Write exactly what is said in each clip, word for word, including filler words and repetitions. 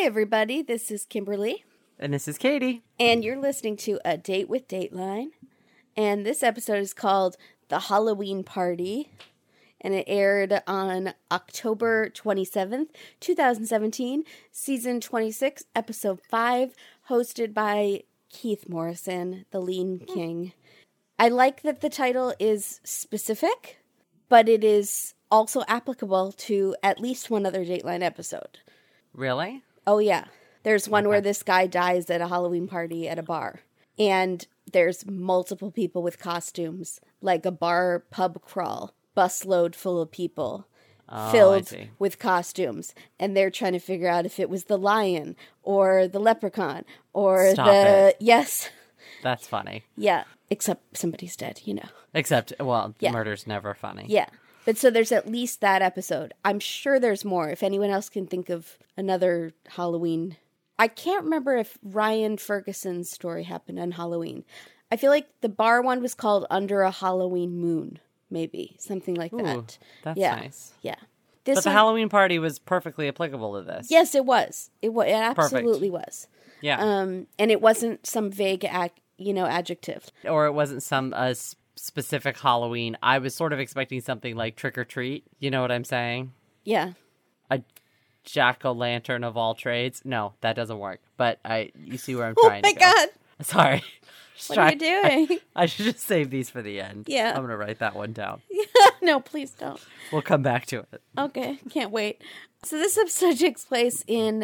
Hi, everybody. This is Kimberly. And this is Katie. And you're listening to A Date with Dateline. And this episode is called The Halloween Party. And it aired on October twenty-seventh, twenty seventeen, season twenty-six, episode five, hosted by Keith Morrison, the Lean King. I like that the title is specific, but it is also applicable to at least one other Dateline episode. Really? Oh, yeah. There's one Okay. where this guy dies at a Halloween party at a bar. And there's multiple people with costumes, like a bar pub crawl, busload full of people, Oh, filled I see. with costumes. And they're trying to figure out if it was the lion or the leprechaun or Stop the... it. Yes. That's funny. Yeah. Except somebody's dead, you know. Except, well, Yeah. murder's never funny. Yeah. But so there's at least that episode. I'm sure there's more. If anyone else can think of another Halloween. I can't remember if Ryan Ferguson's story happened on Halloween. I feel like the bar one was called Under a Halloween Moon, maybe. Something like Ooh, that. that's yeah. nice. Yeah. This But the one- Halloween party was perfectly applicable to this. Yes, it was. It, wa- it absolutely was. Yeah. Um, and it wasn't some vague, ac- you know, adjective. Or it wasn't some uh, s- specific Halloween. I was sort of expecting something like trick or treat. You know what I'm saying? Yeah. A jack-o'-lantern of all trades. No, that doesn't work. But I, you see where I'm Oh trying my to go. God. Sorry. What are you doing? I, I should just save these for the end. Yeah. I'm going to write that one down. No, please don't. We'll come back to it. Okay, can't wait. So this episode takes place in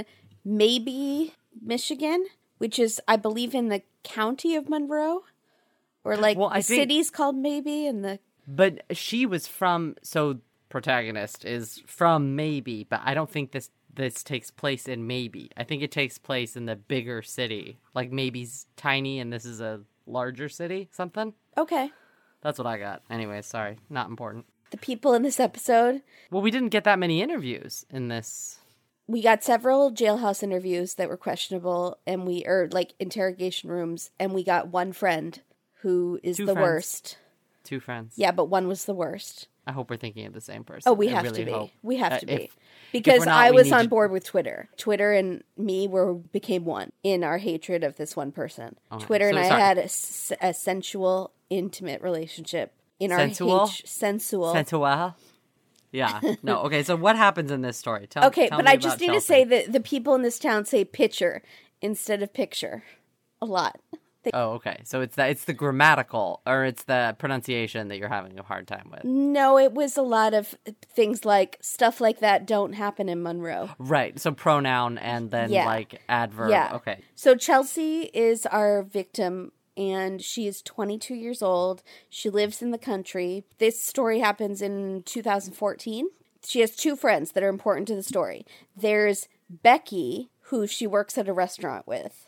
Maybe, Michigan, which is, I believe, in the county of Monroe. Or like Well, the I think- city's called Maybe and the... But she was from, so protagonist is from Maybe, but I don't think this this takes place in Maybe. I think it takes place in the bigger city. Like Maybe's tiny and this is a larger city, something. Okay. That's what I got. Anyway, sorry, not important. The people in this episode, Well, we didn't get that many interviews in this. we got several jailhouse interviews that were questionable and we, or like interrogation rooms, and we got one friend who is Two the friends. worst. Two friends. Yeah, but one was the worst. I hope we're thinking of the same person. Oh, we I have really to be. hope. We have Uh, to be. if- Because we're not, I we was need on to- board with Twitter. Twitter and me were became one in our hatred of this one person. Okay, Twitter and so I sorry. had a, s- a sensual, intimate relationship in our Sensual? hate- sensual. Sensual? Yeah. No, okay, so what happens in this story? Tell, okay, tell but me I just about need to Chelsea. say that the people in this town say picture instead of picture a lot. They, Oh, okay. So it's the it's the grammatical or it's the pronunciation that you're having a hard time with. no, it was a lot of things like stuff like that don't happen in Monroe. Right. So pronoun and then Yeah. like adverb. Yeah. Okay. So Chelsea is our victim, and she is twenty-two years old. She lives in the country. This story happens in two thousand fourteen. She has two friends that are important to the story. There's Becky, who she works at a restaurant with,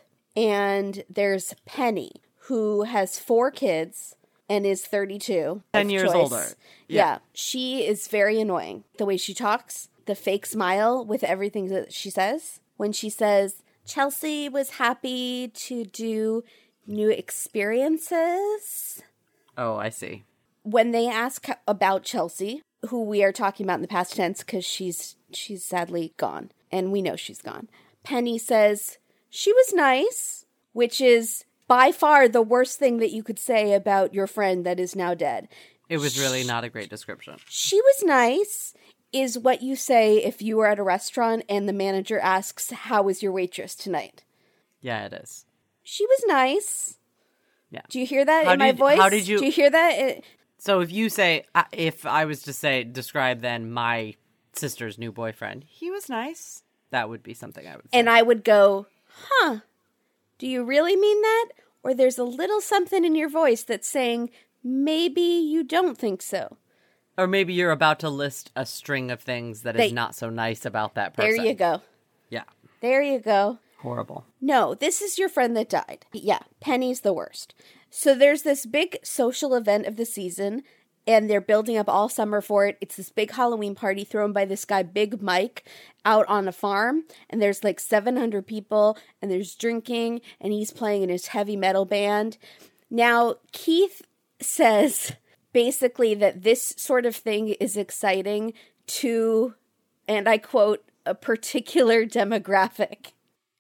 and there's Penny, who has four kids and is thirty-two. Ten of years choice. older. Yeah. Yeah. She is very annoying. The way she talks, the fake smile with everything that she says. When she says, Chelsea was happy to do new experiences. Oh, I see. When they ask about Chelsea, who we are talking about in the past tense because she's she's sadly gone, and we know she's gone, Penny says, she was nice, which is by far the worst thing that you could say about your friend that is now dead. It was really not a great description. She was nice is what you say if you were at a restaurant and the manager asks, how was your waitress tonight? Yeah, it is. She was nice. Yeah. Do you hear that How in my did- voice? how did you- Do you hear that? It- So if you say uh, if I was to say describe then my sister's new boyfriend, he was nice. That would be something I would say. and I would go, huh, do you really mean that? Or there's a little something in your voice that's saying, maybe you don't think so. Or maybe you're about to list a string of things that is They- not so nice about that person. There you go. Yeah. There you go. Horrible. No, this is your friend that died. Yeah, Penny's the worst. So there's this big social event of the season, and they're building up all summer for it. It's this big Halloween party thrown by this guy, Big Mike, out on a farm. And there's like seven hundred people, and there's drinking, and he's playing in his heavy metal band. Now, Keith says basically that this sort of thing is exciting to, and I quote, a particular demographic.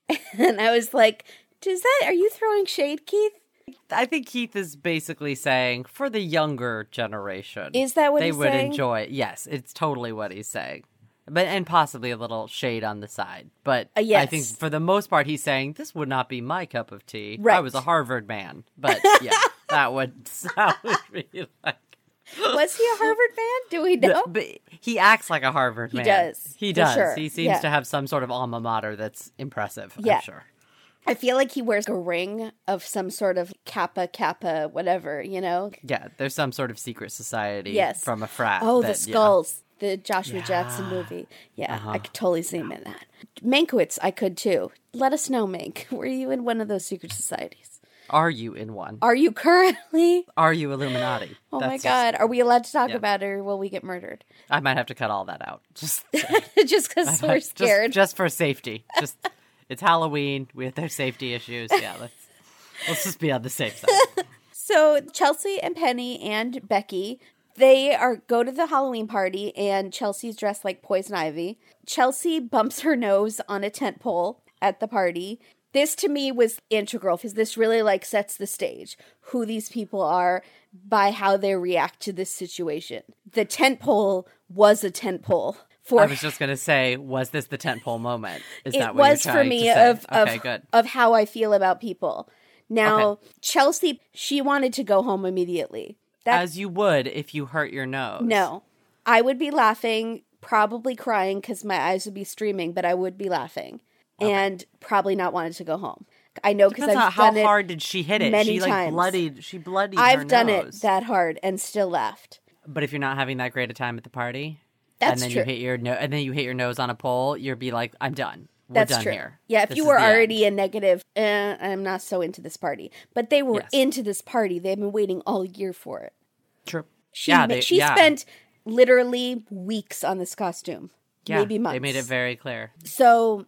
And I was like, does that, are you throwing shade, Keith? I think Keith is basically saying, for the younger generation. Is that what they he's would saying? enjoy it. Yes, it's totally what he's saying. But and possibly a little shade on the side. But Uh, yes. I think for the most part, he's saying, this would not be my cup of tea. Right. I was a Harvard man. But yeah, that would, that would be like... Was he a Harvard fan? Do we know? But he acts like a Harvard He man. does, He for does. sure. He seems Yeah. to have some sort of alma mater that's impressive, Yeah. I'm sure. I feel like he wears a ring of some sort of Kappa, Kappa, whatever, you know? Yeah, there's some sort of secret society Yes. from a frat. Oh, that, the yeah. Skulls. The Joshua Yeah. Jackson movie. Yeah, Uh-huh. I could totally see him in that. Mankiewicz, I could too. Let us know, Mank. Were you in one of those secret societies? Are you in one? Are you currently? Are you Illuminati? Oh my That's God. Are we allowed to talk yeah. about it or will we get murdered? Just, I might have to cut all that out. Just, Just because we're just- scared. Just, for safety. Just it's Halloween. We have their safety issues. Yeah, let's let's just be on the safe side. So Chelsea and Penny and Becky, they are go to the Halloween party and Chelsea's dressed like Poison Ivy. Chelsea bumps her nose on a tent pole at the party. This to me was integral because this really like sets the stage, who these people are by how they react to this situation. The tent pole was a tent pole. For I was just gonna say, was this the tentpole moment? Is it that what was you're for trying me to say? of okay, of, good. of how I feel about people. Now, Okay. Chelsea, she wanted to go home immediately. That As you would if you hurt your nose. No. I would be laughing, probably crying because my eyes would be streaming, but I would be laughing and probably not wanting to go home. I know because Depends I've on how done it. hard did she hit it? many she like times. bloodied. She bloodied. I've her done nose. it that hard and still laughed. But if you're not having that great a time at the party, That's and then true. you hit your no- and then you hit your nose on a pole, you'll be like, "I'm done. We're That's done true. here." Yeah, if This you is were the end." already a negative, eh, I'm not so into this party. But they were Yes. into this party. They've been waiting all year for it. True. She yeah, ma- they, she yeah. spent literally weeks on this costume. yeah, maybe months. They made it very clear. So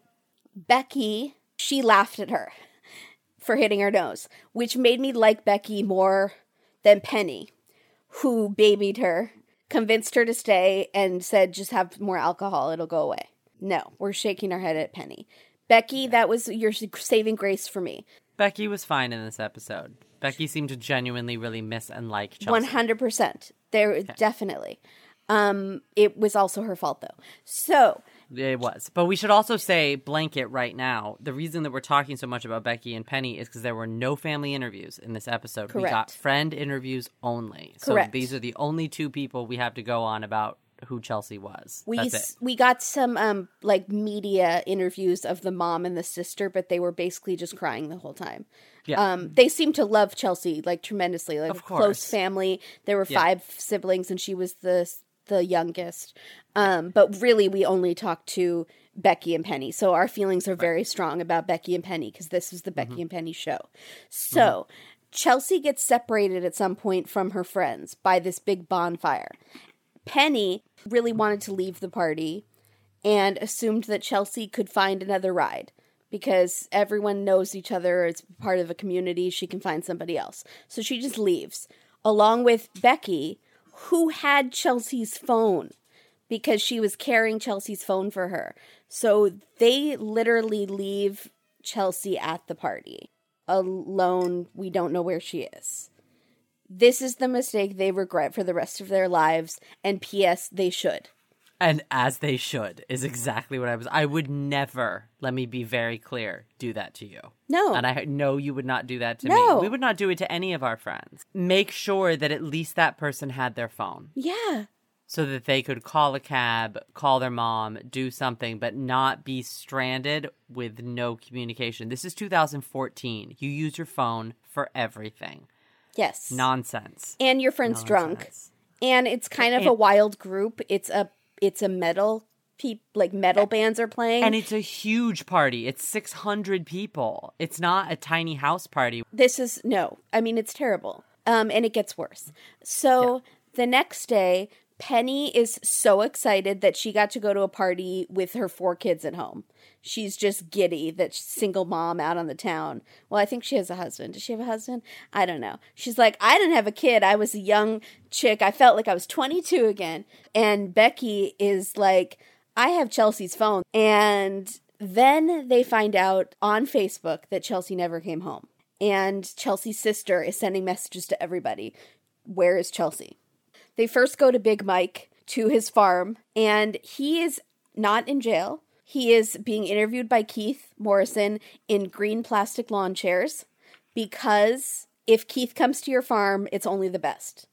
Becky, she laughed at her for hitting her nose, which made me like Becky more than Penny, who babied her, convinced her to stay, and said, just have more alcohol, it'll go away. No, we're shaking our head at Penny. Becky, that was your saving grace for me. Becky was fine in this episode. Becky seemed to genuinely really miss and like Chelsea. one hundred percent. There, definitely. Um, it was also her fault, though. So, It was. But we should also say, blanket right now, the reason that we're talking so much about Becky and Penny is because there were no family interviews in this episode. We got Correct. friend interviews only. So Correct. these are the only two people we have to go on about who Chelsea was. We That's s- it. we got some um like media interviews of the mom and the sister, but they were basically just crying the whole time. Yeah. Um, they seemed to love Chelsea like tremendously, like Of a close course. family. There were Yeah. five siblings, and she was the the youngest. Um, but really, we only talked to Becky and Penny, so our feelings are very strong about Becky and Penny because this was the Becky Mm-hmm. and Penny show. So Chelsea gets separated at some point from her friends by this big bonfire. Penny really wanted to leave the party and assumed that Chelsea could find another ride because everyone knows each other. It's part of a community. She can find somebody else. So she just leaves along with Becky, who had Chelsea's phone because she was carrying Chelsea's phone for her. So they literally leave Chelsea at the party alone. We don't know where she is. This is the mistake they regret for the rest of their lives. And P S they should. And as they should is exactly what I was. I would never, let me be very clear, do that to you. No. And I know you would not do that to No. me. We would not do it to any of our friends. Make sure that at least that person had their phone Yeah. so that they could call a cab, call their mom, do something, but not be stranded with no communication. This is two thousand fourteen. You use your phone for everything. Yes. Nonsense. And your friend's drunk. Nonsense. And it's kind of And- a wild group. It's a it's a metal pe- like metal bands are playing. And it's a huge party. It's six hundred people. It's not a tiny house party. This is no. I mean, it's terrible. Um, and it gets worse. So the next day, Penny is so excited that she got to go to a party with her four kids at home. She's just giddy that she's single mom out on the town. Well, I think she has a husband. Does she have a husband? I don't know. She's like, I didn't have a kid. I was a young chick. I felt like I was twenty-two again. And Becky is like, I have Chelsea's phone. And Then they find out on Facebook that Chelsea never came home. And Chelsea's sister is sending messages to everybody. Where is Chelsea? They first go to Big Mike, to his farm, and he is not in jail. He is being interviewed by Keith Morrison in green plastic lawn chairs because if Keith comes to your farm, it's only the best.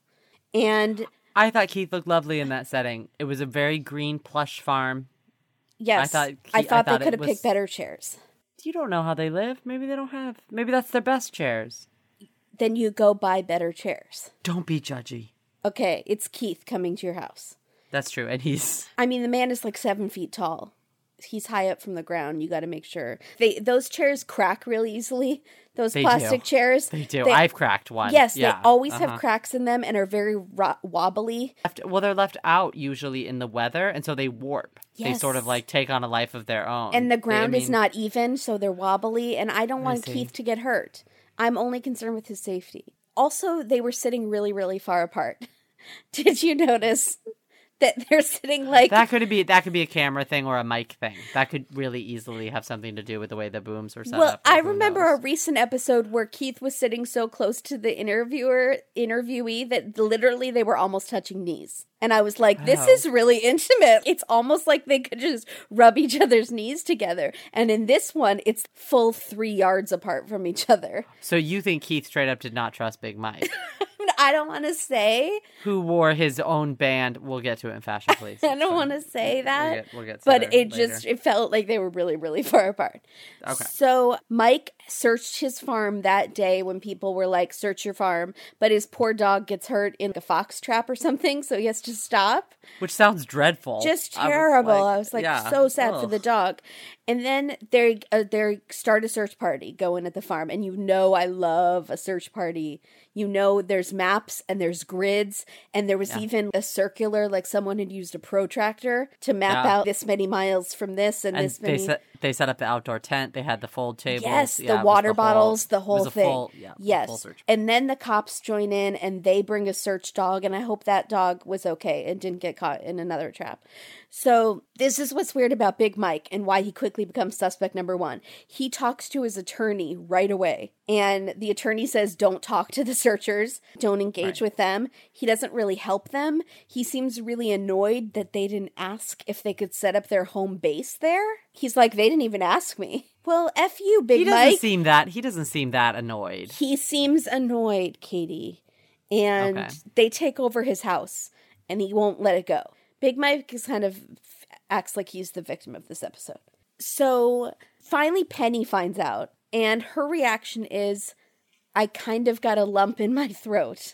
And I thought Keith looked lovely in that setting. It was a very green plush farm. Yes, I thought, Keith, I thought I thought they could have was... picked better chairs. You don't know how they live. Maybe they don't have. Maybe that's their best chairs. Then you go buy better chairs. Don't be judgy. Okay, it's Keith coming to your house. That's true, and he's... I mean, the man is like seven feet tall. He's high up from the ground. You got to make sure. They Those chairs crack really easily. Those they plastic do. chairs. They do. They, I've cracked one. Yes, yeah. they always uh-huh. have cracks in them and are very ro- wobbly. Left, well, they're left out usually in the weather, and so they warp. Yes. They sort of like take on a life of their own. And the ground they, I mean, is not even, so they're wobbly. And I don't want see. Keith to get hurt. I'm only concerned with his safety. Also, they were sitting really, really far apart. Did you notice that they're sitting like... That could be that could be a camera thing or a mic thing. That could really easily have something to do with the way the booms were set well, up. Well, I who remember knows? a recent episode where Keith was sitting so close to the interviewer, interviewee that literally they were almost touching knees. And I was like, this Oh. is really intimate. It's almost like they could just rub each other's knees together. And in this one, it's full three yards apart from each other. So you think Keith straight up did not trust Big Mike, I don't want to say. who wore his own band? We'll get to it in Fashion Police. I don't want to say that. We'll get, we'll get to but there it later. just, it felt like they were really, really far apart. Okay. So Mike searched his farm that day when people were like, search your farm. But his poor dog gets hurt in a fox trap or something, so he has to stop. Which sounds dreadful. Just I was terrible. like- I was like, yeah. so sad for Ugh. the dog. And then they uh, they start a search party going at the farm. And you know I love a search party. You know there's maps and there's grids. And there was Yeah. even a circular, like someone had used a protractor to map Yeah. out this many miles from this and, And this they many. set they set up the outdoor tent. They had the fold tables. Yes, Yeah, the it was water whole- bottles, the it whole was a thing. full- yeah, the yes. full search. And then the cops join in and they bring a search dog. And I hope that dog was okay and didn't get caught in another trap. So this is what's weird about Big Mike and why he quickly becomes suspect number one. He talks to his attorney right away. And the attorney says, don't talk to the searchers. Don't engage Right. with them. He doesn't really help them. He seems really annoyed that they didn't ask if they could set up their home base there. He's like, they didn't even ask me. Well, F you, Big He doesn't Mike. seem that. He doesn't seem that annoyed. He seems annoyed, Katie. And Okay. they take over his house. And he won't let it go. Big Mike is kind of acts like he's the victim of this episode. So finally Penny finds out. And her reaction is, I kind of got a lump in my throat.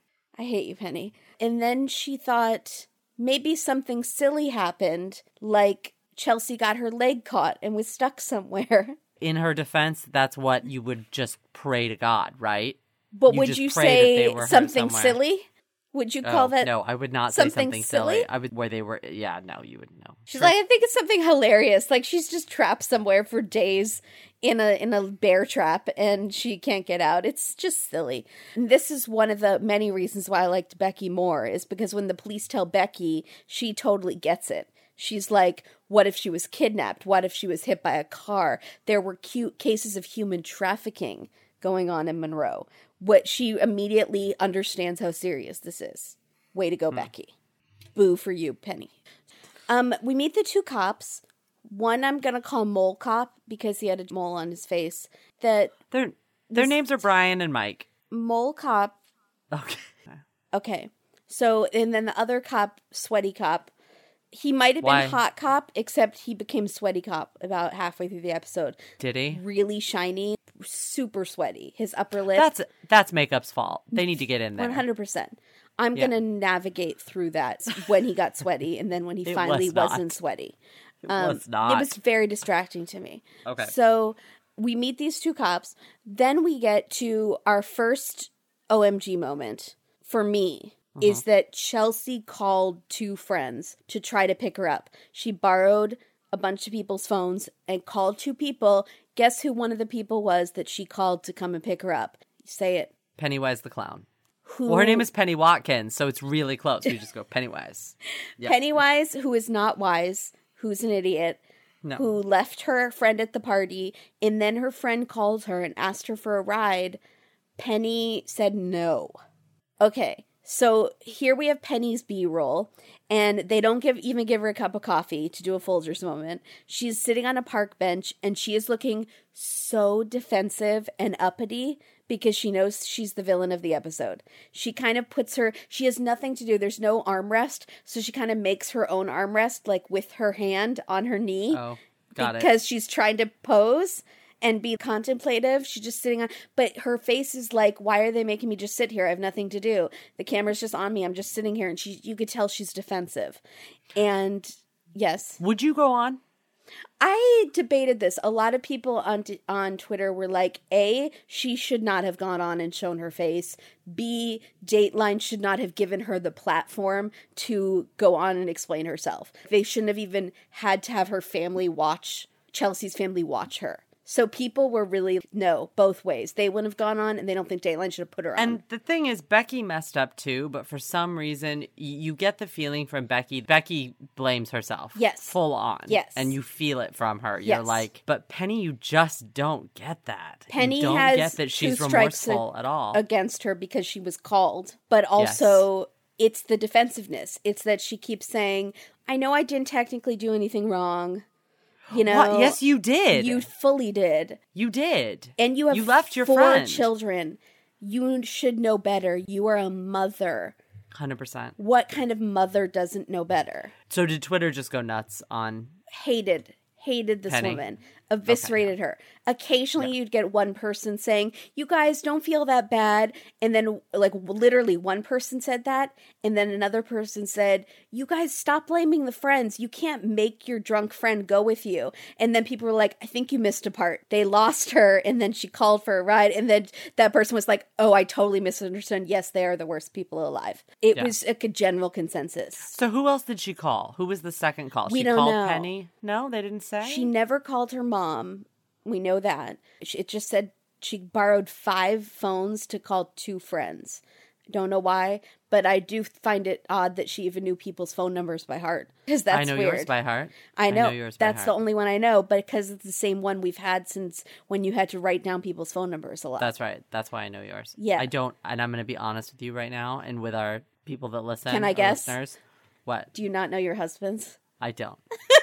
I hate you, Penny. And then she thought maybe something silly happened, like Chelsea got her leg caught and was stuck somewhere. In her defense, that's what you would just pray to God, right? But You would just you pray that they say were hurt something somewhere. silly? Would you call Oh, that? No, I would not say something something silly? silly. I would where they were. Yeah, no, you would know. She's Sure. like, I think it's something hilarious. Like she's just trapped somewhere for days in a in a bear trap and she can't get out. It's just silly. And this is one of the many reasons why I liked Becky more, is because when the police tell Becky, she totally gets it. She's like, what if she was kidnapped? What if she was hit by a car? There were cute cases of human trafficking going on in Monroe. What she immediately understands how serious this is. Way to go, Becky. Boo for you, Penny. Um, we meet the two cops. One I'm gonna call Mole Cop because he had a mole on his face. That Their their this- names are Brian and Mike. Mole Cop. Okay. Okay, so and then the other cop, Sweaty Cop. He might have Why? been Hot Cop, except he became Sweaty Cop about halfway through the episode. Did he? Really shiny, super sweaty. His upper lip. That's that's makeup's fault. They need to get in there. One hundred percent. I'm Yeah. gonna navigate through that when he got sweaty, and then when he It finally was not. wasn't sweaty. It Um, was not. It was very distracting to me. Okay. So we meet these two cops. Then we get to our first O M G moment for me. Uh-huh. Is that Chelsea called two friends to try to pick her up. She borrowed a bunch of people's phones and called two people. Guess who one of the people was that she called to come and pick her up? Say it. Pennywise the clown. Who? Well, her name is Penny Watkins, so it's really close. You just go Pennywise. Yeah. Pennywise, who is not wise, who's an idiot, No. who left her friend at the party, and then her friend called her and asked her for a ride. Penny said no. Okay, so here we have Penny's B-roll, and they don't give even give her a cup of coffee to do a Folgers moment. She's sitting on a park bench, and she is looking so defensive and uppity because she knows she's the villain of the episode. She kind of puts her, she has nothing to do. There's no armrest, so she kind of makes her own armrest, like with her hand on her knee. Oh, got it. Because she's trying to pose and be contemplative. She's just sitting on, but her face is like, why are they making me just sit here? I have nothing to do. The camera's just on me. I'm just sitting here. And she, you could tell she's defensive. And yes. Would you go on? I debated this. A lot of people on t- on Twitter were like, A, she should not have gone on and shown her face. B, Dateline should not have given her the platform to go on and explain herself. They shouldn't have even had to have her family watch, Chelsea's family watch her. So people were really, no, both ways. They wouldn't have gone on, and they don't think Dateline should have put her on. And the thing is, Becky messed up too, but for some reason, y- you get the feeling from Becky, Becky blames herself. Yes. Full on. Yes. And you feel it from her. You're Yes. like, but Penny, you just don't get that. Penny you don't has get that two she's strikes remorseful at all. against her because she was called. But also, it's the defensiveness. It's that she keeps saying, I know I didn't technically do anything wrong. You know, What? Yes, you did. You fully did. You did. And you have you left your four friend. children. You should know better. You are a mother. one hundred percent. What kind of mother doesn't know better? So did Twitter just go nuts on... Hated, hated this Penny? woman. Eviscerated her. Occasionally you'd get one person saying, you guys don't feel that bad. And then like literally one person said that. And then another person said, you guys stop blaming the friends. You can't make your drunk friend go with you. And then people were like, I think you missed a part. They lost her. And then she called for a ride. And then that person was like, oh, I totally misunderstood. Yes, they are the worst people alive. It Yeah. was a general consensus. So who else did she call? Who was the second call? We she don't called know. Penny? No, they didn't say? She never called her mom. We know that. It just said she borrowed five phones to call two friends. Don't know why, but I do find it odd that she even knew people's phone numbers by heart. Because that's I know weird. yours by heart. I know. I know yours by That's heart. the only one I know, but because it's the same one we've had since when you had to write down people's phone numbers a lot. That's right. That's why I know yours. Yeah. I don't, and I'm going to be honest with you right now, and with our people that listen. Can I our guess? Listeners, what? Do you not know your husband's? I don't.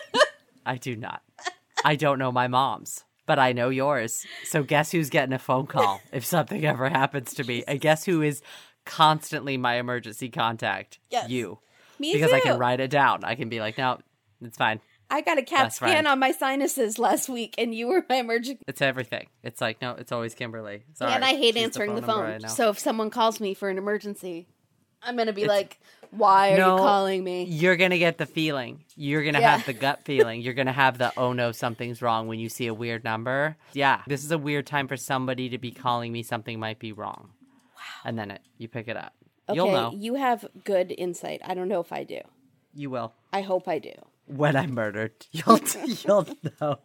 I do not. I don't know my mom's, but I know yours. So guess who's getting a phone call if something ever happens to me? And guess who is constantly my emergency contact? Yes. You. Me Because too. I can write it down. I can be like, no, it's fine. I got a CAT Best scan friend. on my sinuses last week, and you were my emergency. It's everything. It's like, no, it's always Kimberly. Sorry. And I hate She's answering the number phone. I know. So if someone calls me for an emergency, I'm going to be like, why are No, you calling me? You're going to get the feeling. You're going to Yeah. have the gut feeling. You're going to have the, oh no, something's wrong when you see a weird number. Yeah, this is a weird time for somebody to be calling me something might be wrong. Wow. And then it, you pick it up. Okay, You'll know. you have good insight. I don't know if I do. You will. I hope I do. When I'm murdered, you'll you'll know.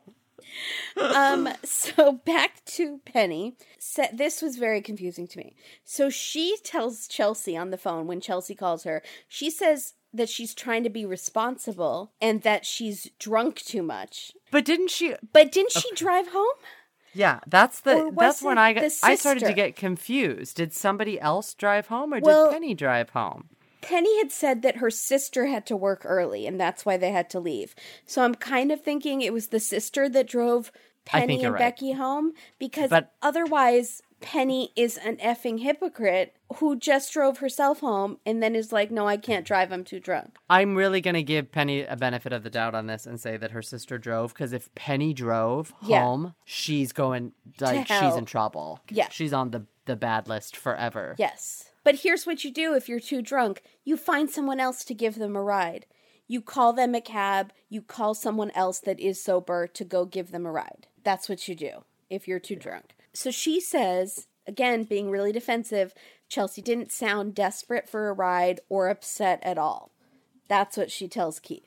Um, so back to Penny. So, this was very confusing to me. So she tells Chelsea on the phone when Chelsea calls her, she says that she's trying to be responsible and that she's drunk too much. But didn't she? But didn't she drive home? Yeah, that's the Or was that's when it I got. the I started to sister? get confused. Did somebody else drive home, or Well- did Penny drive home? Penny had said that her sister had to work early and that's why they had to leave. So I'm kind of thinking it was the sister that drove I think Penny you're and right. Becky home because But- otherwise Penny is an effing hypocrite who just drove herself home and then is like, no, I can't drive. I'm too drunk. I'm really going to give Penny a benefit of the doubt on this and say that her sister drove, because if Penny drove Yeah. home, she's going, like, she's hell. in trouble. Yeah. She's on the, the bad list forever. Yes. But here's what you do if you're too drunk. You find someone else to give them a ride. You call them a cab. You call someone else that is sober to go give them a ride. That's what you do if you're too drunk. So she says, again, being really defensive, Chelsea didn't sound desperate for a ride or upset at all. That's what she tells Keith.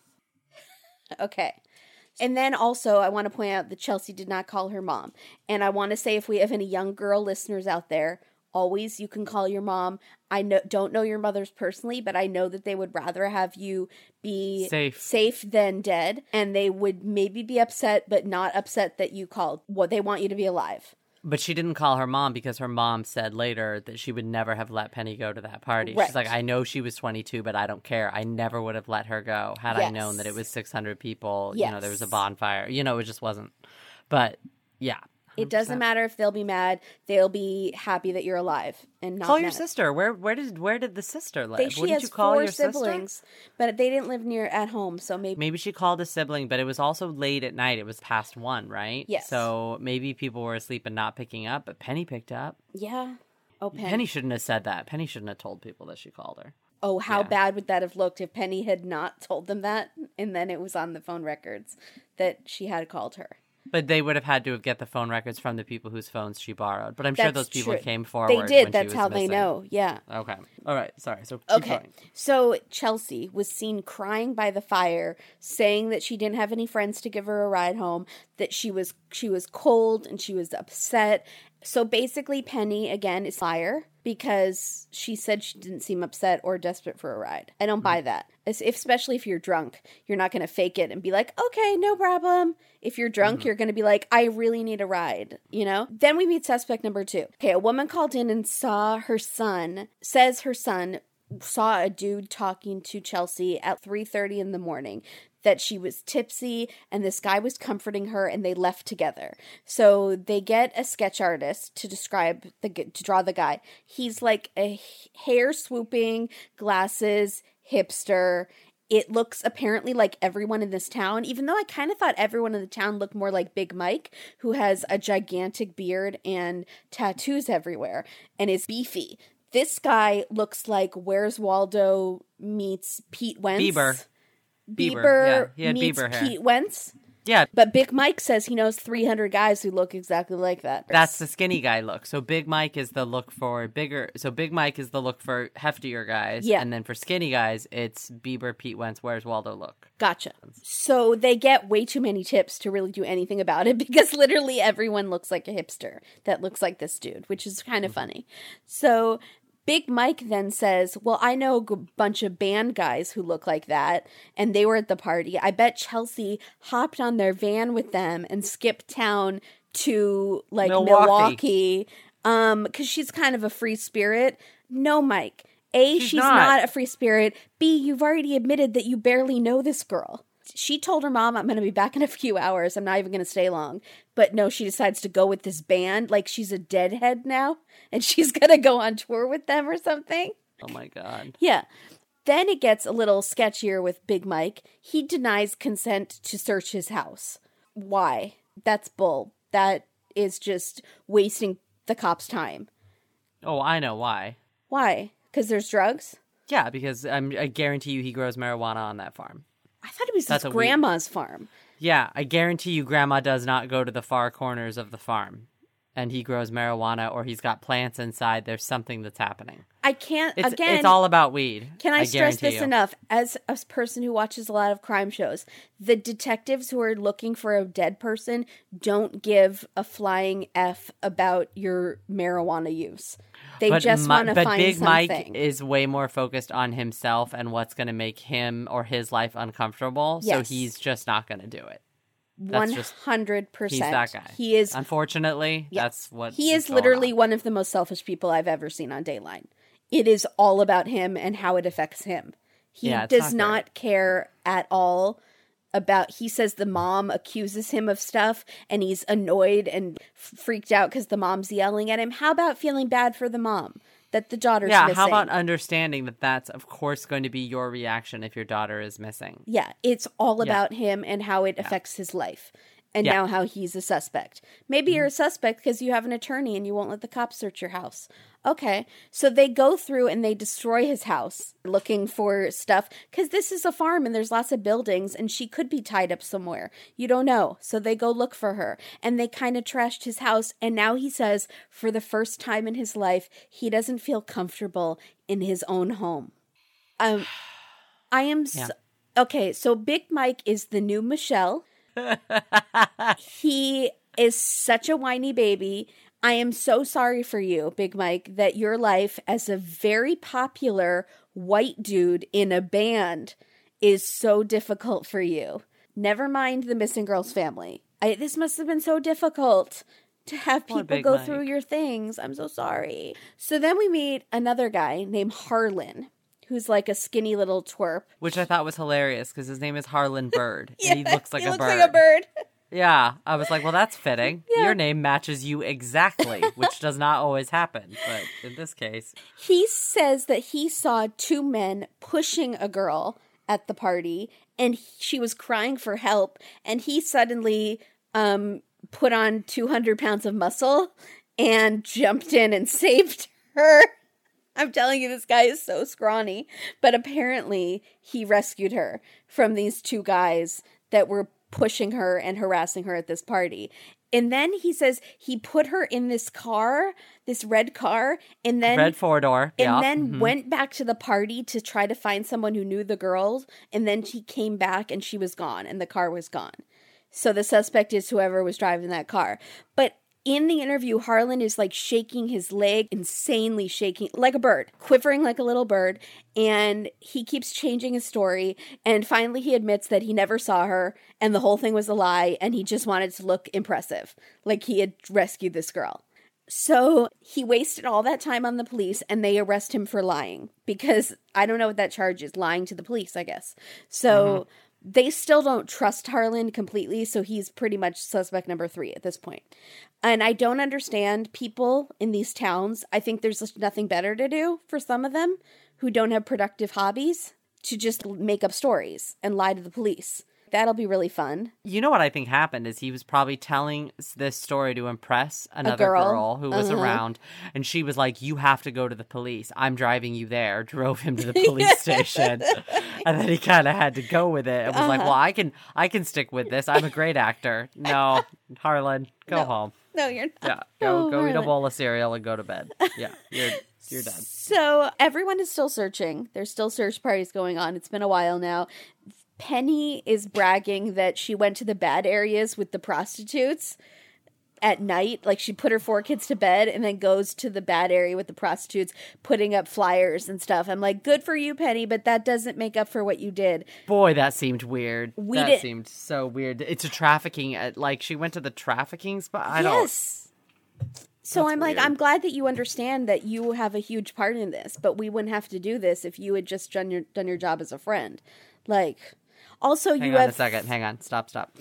Okay. And then also, I want to point out that Chelsea did not call her mom. And I want to say if we have any young girl listeners out there, always you can call your mom. I know, don't know your mother's personally, but I know that they would rather have you be Safe. safe than dead. And they would maybe be upset, but not upset that you called. What they want you to be alive. But she didn't call her mom because her mom said later that she would never have let Penny go to that party. Right. She's like, I know she was twenty-two, but I don't care. I never would have let her go had Yes. I known that it was six hundred people. Yes. You know, there was a bonfire. You know, it just wasn't. But yeah. It doesn't matter if they'll be mad. They'll be happy that you're alive and not Call mad. your sister. Where where did where did the sister live? They, she Wouldn't has you call four your siblings, sister? but they didn't live near at home, so maybe. Maybe she called a sibling, but it was also late at night. It was past one, right? Yes. So maybe people were asleep and not picking up, but Penny picked up. Yeah. Oh, Penny. Penny shouldn't have said that. Penny shouldn't have told people that she called her. Oh, how Yeah. bad would that have looked if Penny had not told them that, and then it was on the phone records that she had called her. But they would have had to get the phone records from the people whose phones she borrowed. But I'm sure That's those people true. came forward. They when did. she That's was how they missing. know. Yeah. Okay. All right. Sorry. So keep Okay. going. So Chelsea was seen crying by the fire, saying that she didn't have any friends to give her a ride home, that she was she was cold and she was upset. So basically Penny again is fire because she said she didn't seem upset or desperate for a ride. I don't Mm-hmm. buy that. As- if- Especially if you're drunk. You're not going to fake it and be like, "Okay, no problem." If you're drunk, Mm-hmm. you're going to be like, "I really need a ride," you know? Then we meet suspect number two. Okay, a woman called in and saw her son, says her son saw a dude talking to Chelsea at three thirty in the morning, that she was tipsy and this guy was comforting her and they left together. So they get a sketch artist to describe the to draw the guy. He's like a hair swooping, glasses, hipster. It looks apparently like everyone in this town, even though I kind of thought everyone in the town looked more like Big Mike, who has a gigantic beard and tattoos everywhere and is beefy. This guy looks like Where's Waldo meets Pete Wentz. Bieber. Bieber, Bieber, yeah, he had meets Bieber hair. Pete Wentz. Yeah. But Big Mike says he knows three hundred guys who look exactly like that. That's the skinny guy look. So Big Mike is the look for bigger. So Big Mike is the look for heftier guys. Yeah. And then for skinny guys, it's Bieber, Pete Wentz, Where's Waldo look. Gotcha. So they get way too many tips to really do anything about it because literally everyone looks like a hipster that looks like this dude, which is kind of funny. So Big Mike then says, well, I know a g- bunch of band guys who look like that, and they were at the party. I bet Chelsea hopped on their van with them and skipped town to, like, Milwaukee. Milwaukee, um, because she's kind of a free spirit. No, Mike. A, She's she's, not. not a free spirit. B, you've already admitted that you barely know this girl. She told her mom, I'm going to be back in a few hours. I'm not even going to stay long. But no, she decides to go with this band. Like she's a deadhead now. And she's going to go on tour with them or something. Oh my God. Yeah. Then it gets a little sketchier with Big Mike. He denies consent to search his house. Why? That's bull. That is just wasting the cops' time. Oh, I know why. Why? Because there's drugs? Yeah, because I'm, I guarantee you he grows marijuana on that farm. I thought it was That's his a weird- grandma's farm. Yeah, I guarantee you grandma does not go to the far corners of the farm. And he grows marijuana or he's got plants inside. There's something that's happening. I can't, It's, again... it's all about weed. Can I, stress guarantee this you. enough? As a person who watches a lot of crime shows, the detectives who are looking for a dead person don't give a flying F about your marijuana use. They But just Mi- want to but find Big something. Mike is way more focused on himself and what's going to make him or his life uncomfortable. Yes. So he's just not going to do it. One That's just- hundred percent. He's that guy. He is. Unfortunately, Yeah. that's what He is going literally on. one of the most selfish people I've ever seen on Dateline. It is all about him and how it affects him. He Yeah, it's does not not care at all about, he says the mom accuses him of stuff and he's annoyed and f- freaked out because the mom's yelling at him. How about feeling bad for the mom that the daughter's Yeah, missing? how about understanding that that's, of course, going to be your reaction if your daughter is missing? Yeah, it's all Yeah. about him and how it affects his life. And Yeah. now how he's a suspect. Maybe you're a suspect because you have an attorney and you won't let the cops search your house. Okay. So they go through and they destroy his house looking for stuff because this is a farm and there's lots of buildings and she could be tied up somewhere. You don't know. So they go look for her and they kind of trashed his house. And now he says for the first time in his life, he doesn't feel comfortable in his own home. Um, I am... Yeah. So, okay, so Big Mike is the new Michelle. He is such a whiny baby. I am so sorry for you, Big Mike, that your life as a very popular white dude in a band is so difficult for you. Never mind the missing girl's family. I, this must have been so difficult to have Poor people Big go Mike. through your things. I'm so sorry. So then we meet another guy named Harlan, who's like a skinny little twerp. Which I thought was hilarious because his name is Harlan Bird. Yeah, and he looks like he a looks bird. like a bird. Yeah. I was like, well, that's fitting. Yeah. Your name matches you exactly, which does not always happen. But in this case, He says that he saw two men pushing a girl at the party, and she was crying for help, and he suddenly um, put on two hundred pounds of muscle and jumped in and saved her. I'm telling you, this guy is so scrawny. But apparently, he rescued her from these two guys that were pushing her and harassing her at this party. And then he says he put her in this car, this red car, and then red four door. and Yeah. then Mhm. went back to the party to try to find someone who knew the girls, and then she came back and she was gone and the car was gone. So the suspect is whoever was driving that car. But in the interview, Harlan is like shaking his leg, insanely shaking, like a bird, quivering like a little bird. And he keeps changing his story. And finally, he admits that he never saw her and the whole thing was a lie. And he just wanted to look impressive, like he had rescued this girl. So he wasted all that time on the police and they arrest him for lying because I don't know what that charge is, lying to the police, I guess. So mm-hmm. They still don't trust Harlan completely, so he's pretty much suspect number three at this point. And I don't understand people in these towns. I think there's just nothing better to do for some of them who don't have productive hobbies to just make up stories and lie to the police. That'll be really fun. You know what I think happened is he was probably telling this story to impress another girl. girl who was Uh-huh. around. And she was like, you have to go to the police. I'm driving you there. Drove him to the police station. And then he kind of had to go with it. And was uh-huh. like, well, I can I can stick with this. I'm a great actor. No, Harlan, go no. home. No, you're not. Yeah, go, oh, go Harlan. eat a bowl of cereal and go to bed. Yeah, you're you're done. So everyone is still searching. There's still search parties going on. It's been a while now. Penny is bragging that she went to the bad areas with the prostitutes at night. Like she put her four kids to bed and then goes to the bad area with the prostitutes, putting up flyers and stuff. I'm like, good for you, Penny, but that doesn't make up for what you did. Boy, that seemed weird. We that did- seemed so weird. It's a trafficking. At, like she went to the trafficking spot. I yes. don't. So That's I'm like, weird. I'm glad that you understand that you have a huge part in this, but we wouldn't have to do this if you had just done your done your job as a friend. Like, also Hang you on have a second. Hang on. Stop. Stop.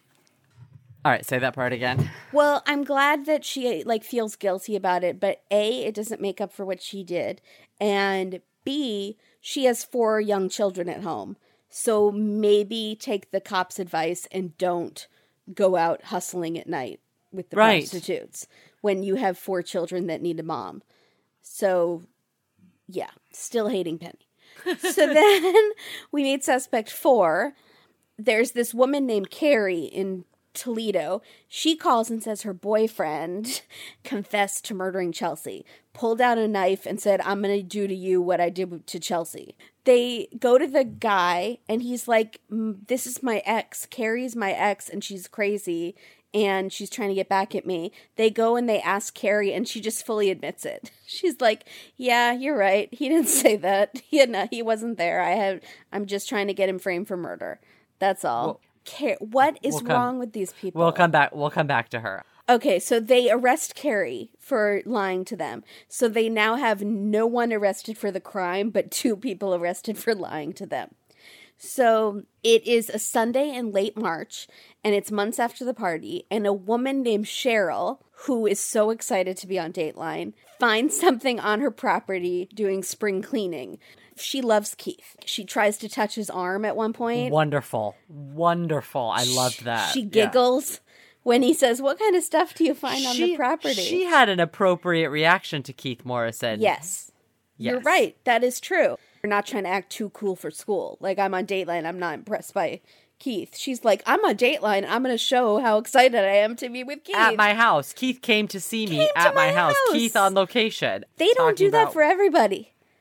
All right, say that part again. Well, I'm glad that she like feels guilty about it, but A, it doesn't make up for what she did, and B, she has four young children at home. So maybe take the cops' advice and don't go out hustling at night with the Right. prostitutes when you have four children that need a mom. So, yeah, still hating Penny. So then we meet suspect four. There's this woman named Carrie in Toledo. She calls and says her boyfriend confessed to murdering Chelsea, pulled out a knife and said, I'm going to do to you what I did to Chelsea. They go to the guy and he's like, this is my ex. Carrie's my ex and she's crazy and she's trying to get back at me. They go and they ask Carrie and she just fully admits it. She's like, yeah, you're right. He didn't say that. He had not, he wasn't there. I had, I'm just trying to get him framed for murder. That's all. Well, Car- what is we'll come, wrong with these people? We'll come back. We'll come back to her. Okay, so they arrest Carrie for lying to them. So they now have no one arrested for the crime, but two people arrested for lying to them. So it is a Sunday in late March, and it's months after the party, and a woman named Cheryl, who is so excited to be on Dateline, finds something on her property doing spring cleaning. She loves Keith. She tries to touch his arm at one point. Wonderful. Wonderful. I loved that. She Yeah. giggles when he says, what kind of stuff do you find on She- the property? She had an appropriate reaction to Keith Morrison. Yes. Yes. You're right. That is true. You're not trying to act too cool for school. Like, I'm on Dateline. I'm not impressed by Keith. She's like, I'm on Dateline. I'm going to show how excited I am to be with Keith. At my house. Keith came to see me Came to at my, my house. house. Keith on location. They don't Talking do that about- for everybody.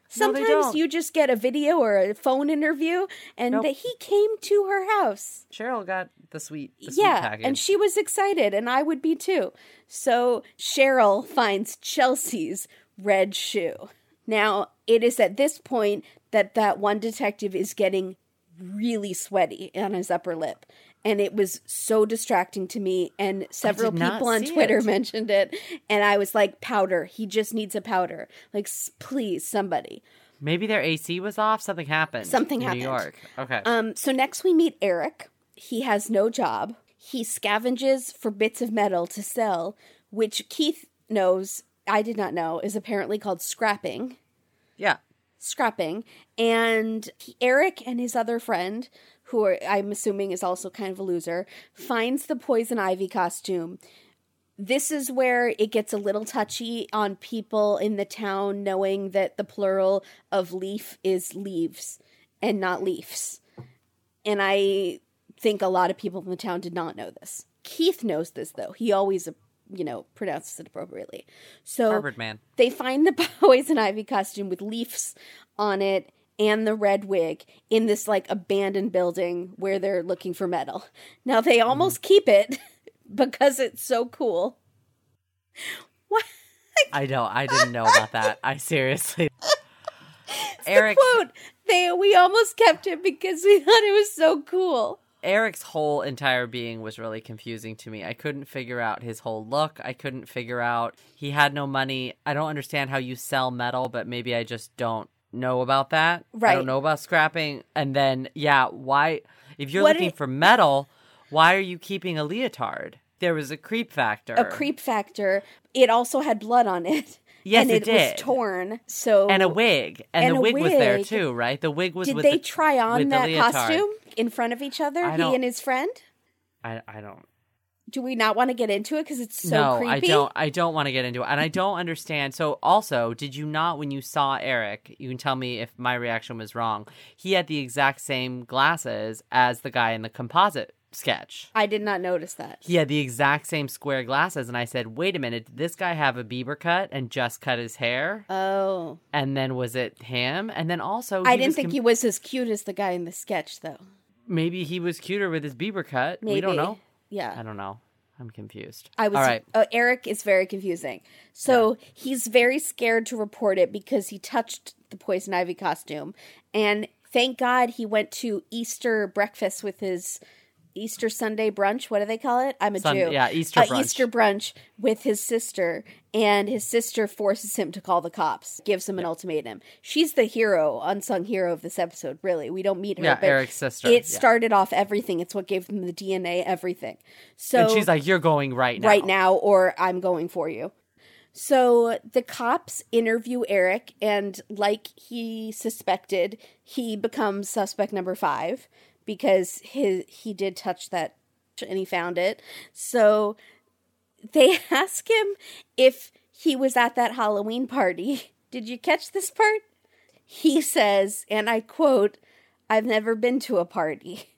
No, they Sometimes don't. you just get a video or a phone interview, and Nope. that he came to her house. Cheryl got the sweet, the sweet Yeah, package. and she was excited, and I would be too. So Cheryl finds Chelsea's red shoe. Now, it is at this point that that one detective is getting really sweaty on his upper lip. And it was so distracting to me, and several did not people on see Twitter it. mentioned it, and I was like, powder. He just needs a powder. Like, s- please, somebody. Maybe their A C was off. Something happened. Something in happened. New York. Okay. Um, so next we meet Eric. He has no job. He scavenges for bits of metal to sell, which Keith knows, I did not know, is apparently called scrapping. yeah. Scrapping. And he- Eric and his other friend, who are, I'm assuming is also kind of a loser, finds the poison ivy costume. This is where it gets a little touchy on people in the town knowing that the plural of leaf is leaves and not leafs. And I think a lot of people in the town did not know this. Keith knows this, though. He always, you know, pronounces it appropriately. So Harvard man. they find the poison ivy costume with leaves on it and the red wig in this, like, abandoned building where they're looking for metal. Now, they almost mm-hmm. keep it because it's so cool. What? I know. I didn't know about that. I seriously. It's Eric. the quote. They, we almost kept it because we thought it was so cool. Eric's whole entire being was really confusing to me. I couldn't figure out his whole look. I couldn't figure out he had no money. I don't understand how you sell metal, but maybe I just don't know about that. Right. I don't know about scrapping. And then, yeah, why? If you're What looking it- for metal, why are you keeping a leotard? There was a creep factor. A creep factor. It also had blood on it. Yes, and it it, did. was torn. So And a wig. And, And the a wig, was there wig. too, right? The wig was did with they the, try on with the that leotard. costume in front of each other? I He don't- and his friend? I, I don't. Do we not want to get into it because it's so no, creepy? I don't. I don't want to get into it, and I don't understand. So, also, did you not, when you saw Eric? You can tell me if my reaction was wrong. He had the exact same glasses as the guy in the composite sketch. I did not notice that. He had the exact same square glasses, and I said, "Wait a minute, did this guy have a Bieber cut and just cut his hair? Oh, And then was it him? And then also, I he didn't was think com- he was as cute as the guy in the sketch, though. maybe he was cuter with his Bieber cut. Maybe. We don't know. Yeah. I don't know. I'm confused. I was. All right. Uh, Eric is very confusing. So yeah. He's very scared to report it because he touched the poison ivy costume, and thank God he went to Easter breakfast with his Easter Sunday brunch. What do they call it? I'm a Sun- Jew. yeah, Easter uh, brunch. Easter brunch with his sister, and his sister forces him to call the cops, gives him an ultimatum. She's the hero, unsung hero of this episode, really. We don't meet her. Yeah, but Eric's sister. It Yeah. started off everything. It's what gave him the D N A, everything. So And she's like, "You're going right now." right now, or I'm going for you. So the cops interview Eric, and like he suspected, he becomes suspect number five because his he did touch that and he found it. So they ask him if he was at that Halloween party. Did you catch this part? He says, and I quote, "I've never been to a party."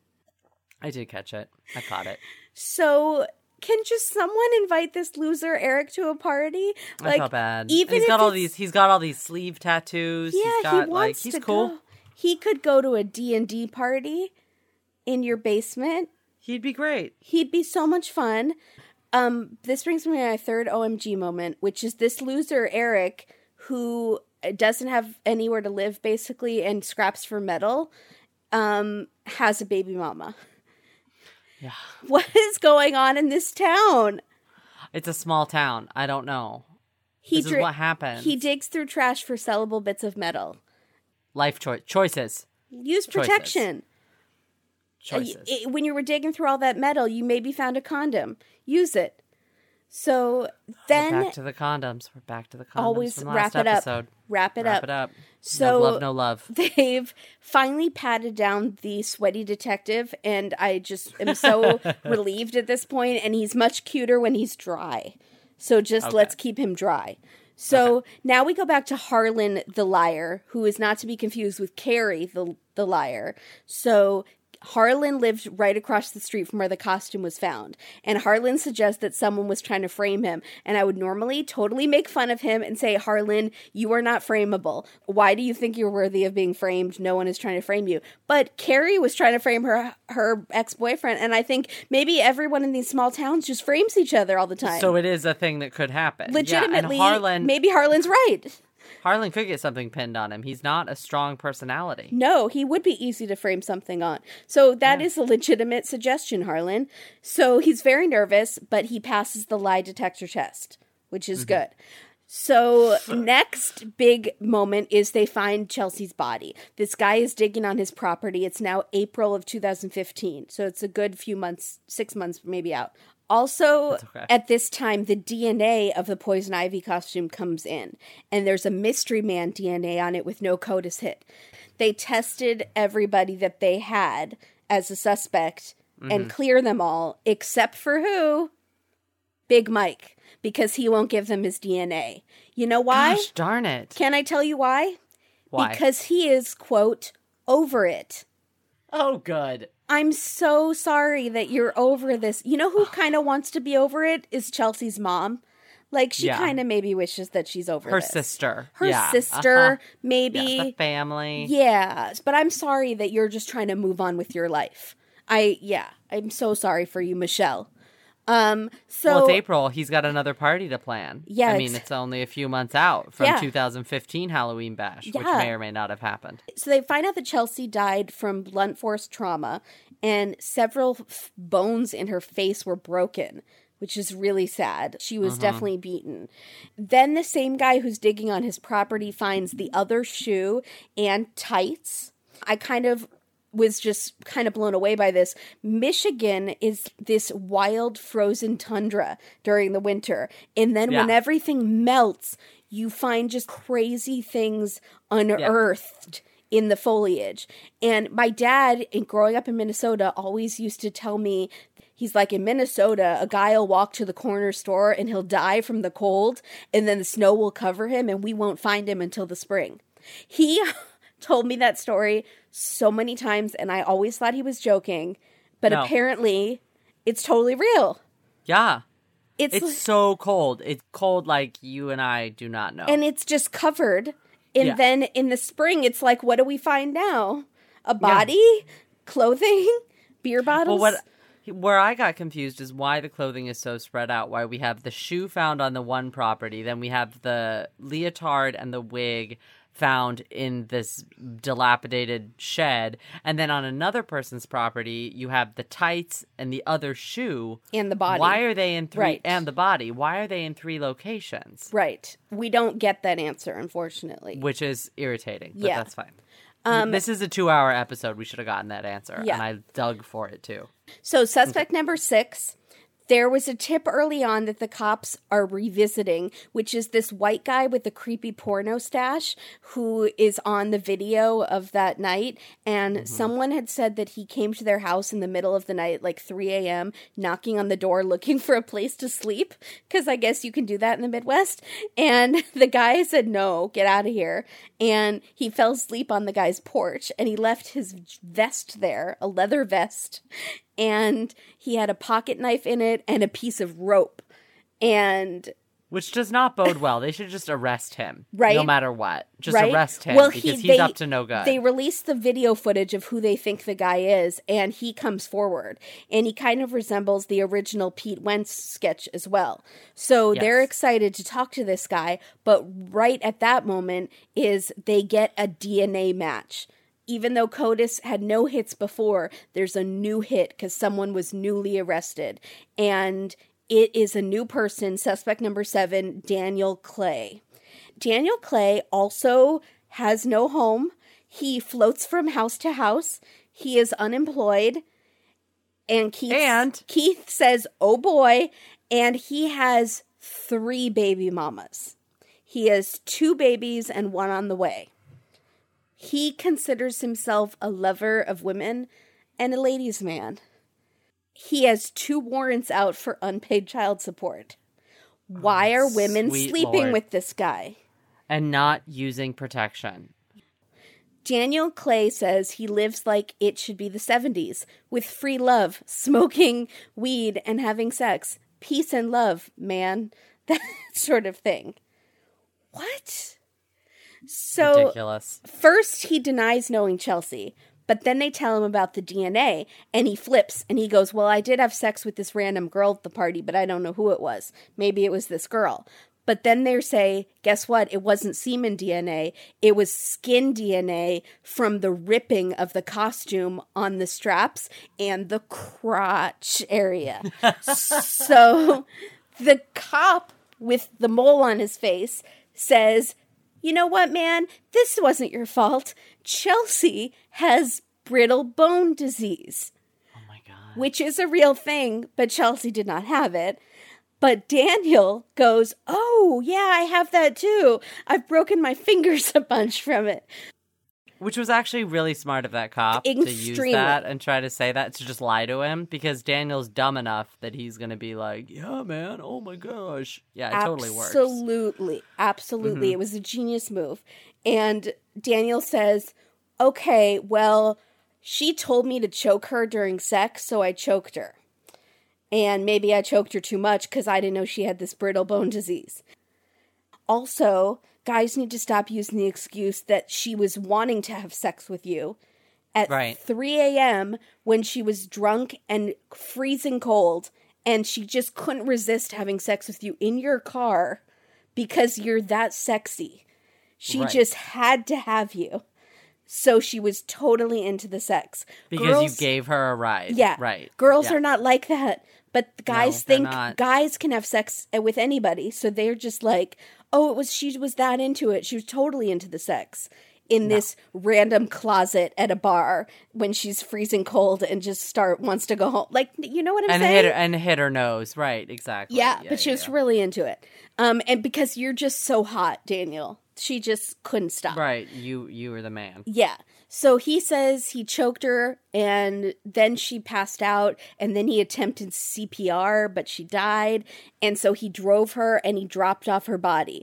I did catch it. I caught it. So can just someone invite this loser Eric to a party? I felt bad. Even he's if got all it's- these. He's got all these sleeve tattoos. Yeah, he's got he like wants he's to cool. go. He could go to a D and D party in your basement. He'd be great. He'd be so much fun. Um, this brings me to my third O M G moment, which is this loser Eric who doesn't have anywhere to live basically and scraps for metal, um, has a baby mama. Yeah, What is going on in this town? it's a small town. I don't know. He This dri- is what happens. He digs through trash for sellable bits of metal. Life choice choices. Use Choices. protection. Uh, Choices. y- i- when you were digging through all that metal, you maybe found a condom. Use it. So then, We're back to the condoms. We're back to the condoms. always from wrap last it up. episode. Wrap it Wrap up. it up. So no love, no love. they've finally patted down the sweaty detective, and I just am so relieved at this point. And he's much cuter when he's dry. So just Okay. let's keep him dry. So now we go back to Harlan the liar, who is not to be confused with Carrie the the liar. So Harlan lived right across the street from where the costume was found. And Harlan suggests that someone was trying to frame him. And I would normally totally make fun of him and say, Harlan, you are not frameable. Why do you think you're worthy of being framed? No one is trying to frame you. But Carrie was trying to frame her her ex-boyfriend. And I think maybe everyone in these small towns just frames each other all the time. So it is a thing that could happen. Legitimately, yeah, and Harlan, maybe Harlan's right. Harlan could get something pinned on him. He's not a strong personality. No, he would be easy to frame something on. So that Yeah. is a legitimate suggestion, Harlan. So he's very nervous, but he passes the lie detector test, which is Mm-hmm. good. So next big moment is they find Chelsea's body. This guy is digging on his property. It's now April of two thousand fifteen. So it's a good few months, six months maybe out. Also, okay. at this time, the D N A of the Poison Ivy costume comes in, and there's a Mystery Man D N A on it with no CODIS hit. They tested everybody that they had as a suspect mm-hmm. and clear them all, except for who? Big Mike, because he won't give them his D N A. You know why? Gosh darn it. Can I tell you why? Why? Because he is, quote, over it. Oh, good. I'm so sorry that you're over this. You know who kind of wants to be over it is Chelsea's mom. Like, she Yeah. kind of maybe wishes that she's over Her this. sister. Her yeah. sister, uh-huh. maybe. Yeah, the family. Yeah, but I'm sorry that you're just trying to move on with your life. I, yeah, I'm so sorry for you, Michelle. Um, so. Well, it's April. He's got another party to plan. Yeah, I mean, it's- it's only a few months out from Yeah. two thousand fifteen Halloween Bash, which Yeah. may or may not have happened. So they find out that Chelsea died from blunt force trauma, and several f- bones in her face were broken, which is really sad. She was Uh-huh. definitely beaten. Then the same guy who's digging on his property finds the other shoe and tights. I kind of was just kind of blown away by this. Michigan is this wild frozen tundra during the winter. And then Yeah. when everything melts, you find just crazy things unearthed in the foliage. And my dad, in growing up in Minnesota, always used to tell me, he's like, in Minnesota, a guy will walk to the corner store and he'll die from the cold, and then the snow will cover him and we won't find him until the spring. He told me that story so many times, and I always thought he was joking, but No. apparently it's totally real. Yeah. It's, It's so cold. It's cold like you and I do not know. and it's just covered. And Yeah. then in the spring, it's like, what do we find now? A body? Clothing? Beer bottles? Well, what where I got confused is why the clothing is so spread out. Why we have the shoe found on the one property, then we have the leotard and the wig found in this dilapidated shed, and then on another person's property, you have the tights and the other shoe And the body. Why are they in three? Right. And the body. Why are they in three locations? Right. We don't get that answer, unfortunately. Which is irritating, but Yeah. that's fine. Um, this is a two-hour episode. We should have gotten that answer, Yeah. and I dug for it too. So, suspect number six, there was a tip early on that the cops are revisiting, which is this white guy with the creepy porno stash who is on the video of that night. And Mm-hmm. someone had said that he came to their house in the middle of the night, like three a.m., knocking on the door looking for a place to sleep, because I guess you can do that in the Midwest. And the guy said, no, get out of here. And he fell asleep on the guy's porch, and he left his vest there, a leather vest, and he had a pocket knife in it and a piece of rope. And Which does not bode well. They should just arrest him, Right. No matter what, just right? arrest him Well, because he, he's they, up to no good. They released the video footage of who they think the guy is, and he comes forward, and he kind of resembles the original Pete Wentz sketch as well. So Yes. they're excited to talk to this guy, but right at that moment is they get a D N A match. Even though CODIS had no hits before, there's a new hit because someone was newly arrested. And it is a new person, suspect number seven, Daniel Clay. Daniel Clay also has no home. He floats from house to house. He is unemployed. And Keith, And- Keith says, oh boy, and he has three baby mamas. He has two babies and one on the way. He considers himself a lover of women and a ladies' man. He has two warrants out for unpaid child support. Why are women sweet sleeping Lord. with this guy? and not using protection. Daniel Clay says he lives like it should be the seventies, with free love, smoking weed, and having sex. Peace and love, man. That sort of thing. What? So, ridiculous. First he denies knowing Chelsea, but then they tell him about the D N A, and he flips, and he goes, well, I did have sex with this random girl at the party, but I don't know who it was. Maybe it was this girl. But then they say, guess what? It wasn't semen D N A. It was skin D N A from the ripping of the costume on the straps and the crotch area. So the cop with the mole on his face says, you know what, man? This wasn't your fault. Chelsea has brittle bone disease. Oh my God. Which is a real thing, but Chelsea did not have it. But Daniel goes, oh, yeah, I have that too. I've broken my fingers a bunch from it. Which was actually really smart of that cop Extremely. to use that and try to say that, to just lie to him, because Daniel's dumb enough that he's going to be like, yeah, man, oh my gosh. Yeah, it absolutely, totally works. Absolutely. Absolutely. Mm-hmm. It was a genius move. And Daniel says, okay, well, she told me to choke her during sex, so I choked her. And maybe I choked her too much because I didn't know she had this brittle bone disease. Also, guys need to stop using the excuse that she was wanting to have sex with you at right. three a.m. when she was drunk and freezing cold, and she just couldn't resist having sex with you in your car because you're that sexy. She right. just had to have you. So she was totally into the sex. Because Girls, you gave her a ride. Yeah. Right. Girls yeah. are not like that. But guys no, think not. guys can have sex with anybody. So they're just like, oh, it was she was that into it. She was totally into the sex in no. this random closet at a bar when she's freezing cold and just start wants to go home. Like, you know what I'm and saying? Hit her, and hit her nose. Right, exactly. Yeah, yeah but she yeah, was yeah. really into it. Um, and because you're just so hot, Daniel. She just couldn't stop. Right, you you were the man. Yeah. So he says he choked her, and then she passed out, and then he attempted C P R, but she died, and so he drove her, and he dropped off her body.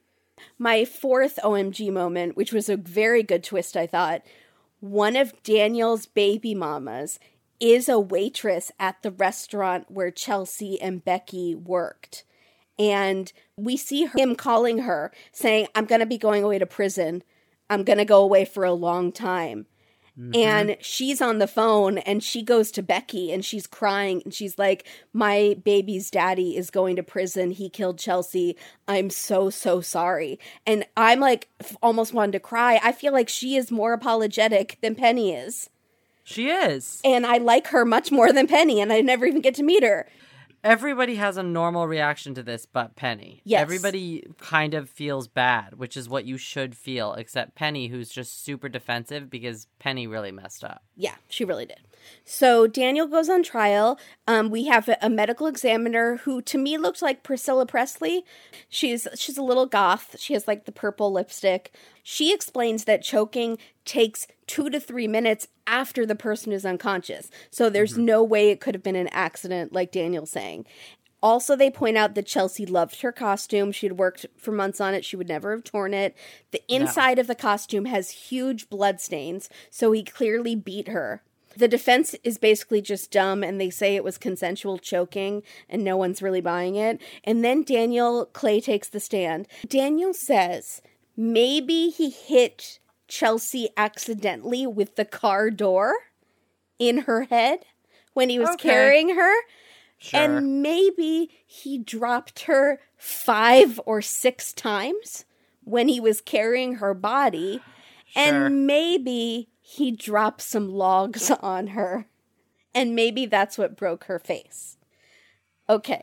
My fourth O M G moment, which was a very good twist, I thought, one of Daniel's baby mamas is a waitress at the restaurant where Chelsea and Becky worked. And we see him calling her, saying, I'm going to be going away to prison. I'm going to go away for a long time. Mm-hmm. And she's on the phone, and she goes to Becky, and she's crying, and she's like, my baby's daddy is going to prison. He killed Chelsea. I'm so, so sorry. And I'm like, almost wanted to cry. I feel like she is more apologetic than Penny is. She is. And I like her much more than Penny, and I never even get to meet her. Everybody has a normal reaction to this but Penny. Yes. Everybody kind of feels bad, which is what you should feel, except Penny, who's just super defensive because Penny really messed up. Yeah, she really did. So Daniel goes on trial. Um, we have a, a medical examiner who, to me, looked like Priscilla Presley. She's she's a little goth. She has, like, the purple lipstick. She explains that choking takes two to three minutes after the person is unconscious. So there's mm-hmm. no way it could have been an accident, like Daniel's saying. Also, they point out that Chelsea loved her costume. She had worked for months on it. She would never have torn it. The inside no. of the costume has huge blood stains, so he clearly beat her. The defense is basically just dumb, and they say it was consensual choking, and no one's really buying it. And then Daniel Clay takes the stand. Daniel says maybe he hit Chelsea accidentally with the car door in her head when he was okay. carrying her. Sure. And maybe he dropped her five or six times when he was carrying her body. Sure. And maybe he dropped some logs on her. And maybe that's what broke her face. Okay.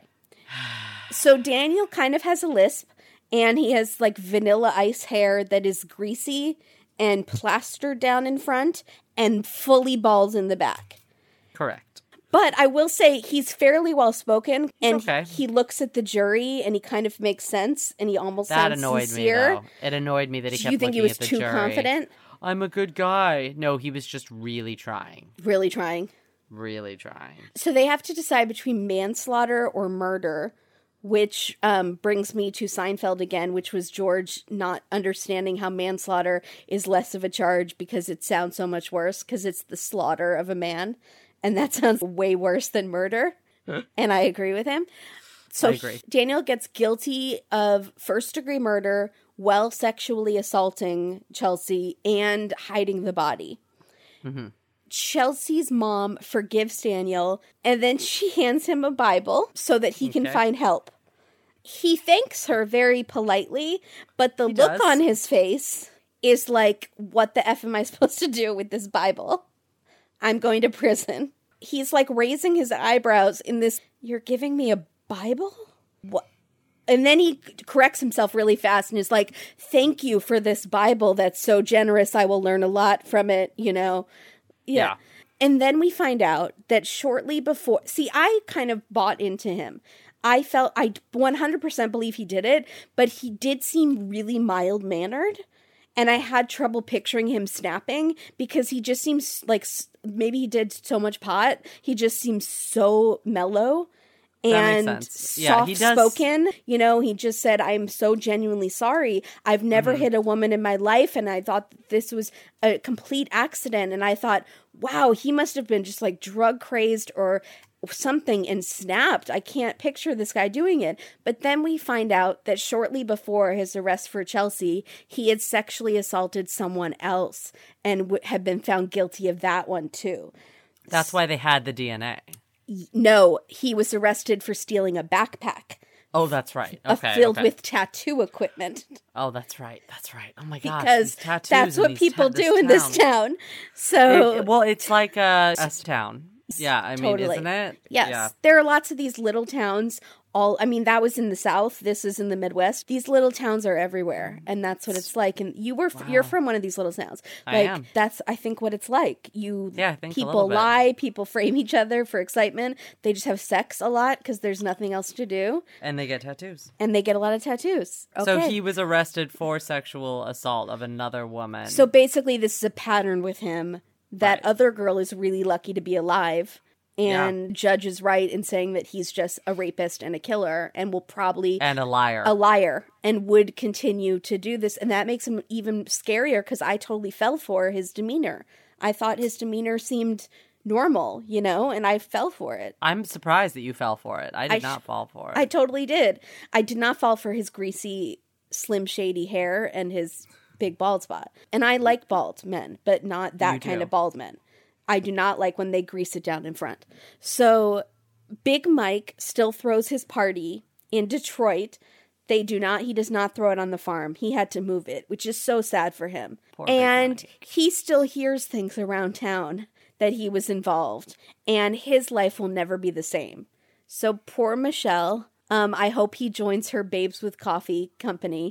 So Daniel kind of has a lisp, and he has like vanilla ice hair that is greasy and plastered down in front and fully bald in the back. Correct. But I will say he's fairly well spoken, and okay. he looks at the jury, and he kind of makes sense, and he almost that sounds annoyed sincere. me though. It annoyed me that he Do kept you think looking he was at the too jury. confident? I'm a good guy. No, he was just really trying. Really trying. Really trying. So they have to decide between manslaughter or murder. which um, brings me to Seinfeld again, which was George not understanding how manslaughter is less of a charge because it sounds so much worse because it's the slaughter of a man. And that sounds way worse than murder. And I agree with him. So I agree. Daniel gets guilty of first-degree murder while sexually assaulting Chelsea and hiding the body. Mm-hmm. Chelsea's mom forgives Daniel, and then she hands him a Bible so that he can Okay. find help. He thanks her very politely, but the He look does. on his face is like, what the F am I supposed to do with this Bible? I'm going to prison. He's like raising his eyebrows in this, you're giving me a Bible? What? And then he corrects himself really fast and is like, thank you for this Bible that's so generous. I will learn a lot from it, you know? Yeah. Yeah. And then we find out that shortly before, see, I kind of bought into him. I felt, I one hundred percent believe he did it, but he did seem really mild-mannered. And I had trouble picturing him snapping because he just seems like, maybe he did so much pot. He just seems so mellow. That And makes sense. Yeah, he does- soft-spoken, you know, he just said, I'm so genuinely sorry. I've never Mm-hmm. hit a woman in my life, and I thought that this was a complete accident. And I thought, wow, he must have been just like drug-crazed or something and snapped. I can't picture this guy doing it. But then we find out that shortly before his arrest for Chelsea, he had sexually assaulted someone else and w- had been found guilty of that one too. That's why they had the D N A. No, he was arrested for stealing a backpack. Oh, that's right. Uh, Okay. filled okay. with tattoo equipment Oh, that's right. That's right. Oh my god. because these tattoos that's in what these people ta- this do in this town. So It- well, it's like a, a town. Yeah, I mean, Totally. isn't it? yes, Yeah. there are lots of these little towns. All I mean, that was in the South. This is in the Midwest. These little towns are everywhere, and that's what it's like. And you were you're from one of these little towns. I Like am. that's I think what it's like. You Yeah, I think a people little bit. lie, people frame each other for excitement. They just have sex a lot because there's nothing else to do, And they get tattoos. and they get a lot of tattoos. Okay. So he was arrested for sexual assault of another woman. So basically, this is a pattern with him. That Right. other girl is really lucky to be alive. And Yeah. Judge is right in saying that he's just a rapist and a killer and will probably and a liar. a liar and would continue to do this. And that makes him even scarier because I totally fell for his demeanor. I thought his demeanor seemed normal, you know, and I fell for it. I'm surprised that you fell for it. I did I sh- not fall for it. I totally did. I did not fall for his greasy, slim, shady hair and his big bald spot. And I like bald men, but not that You kind do. of bald men. I do not like when they grease it down in front. So Big Mike still throws his party in Detroit. They do not, he does not throw it on the farm. He had to move it, which is so sad for him. Poor Big and Mike. he still hears things around town that he was involved, and his life will never be the same. So poor Michelle, um, I hope he joins her Babes with Coffee company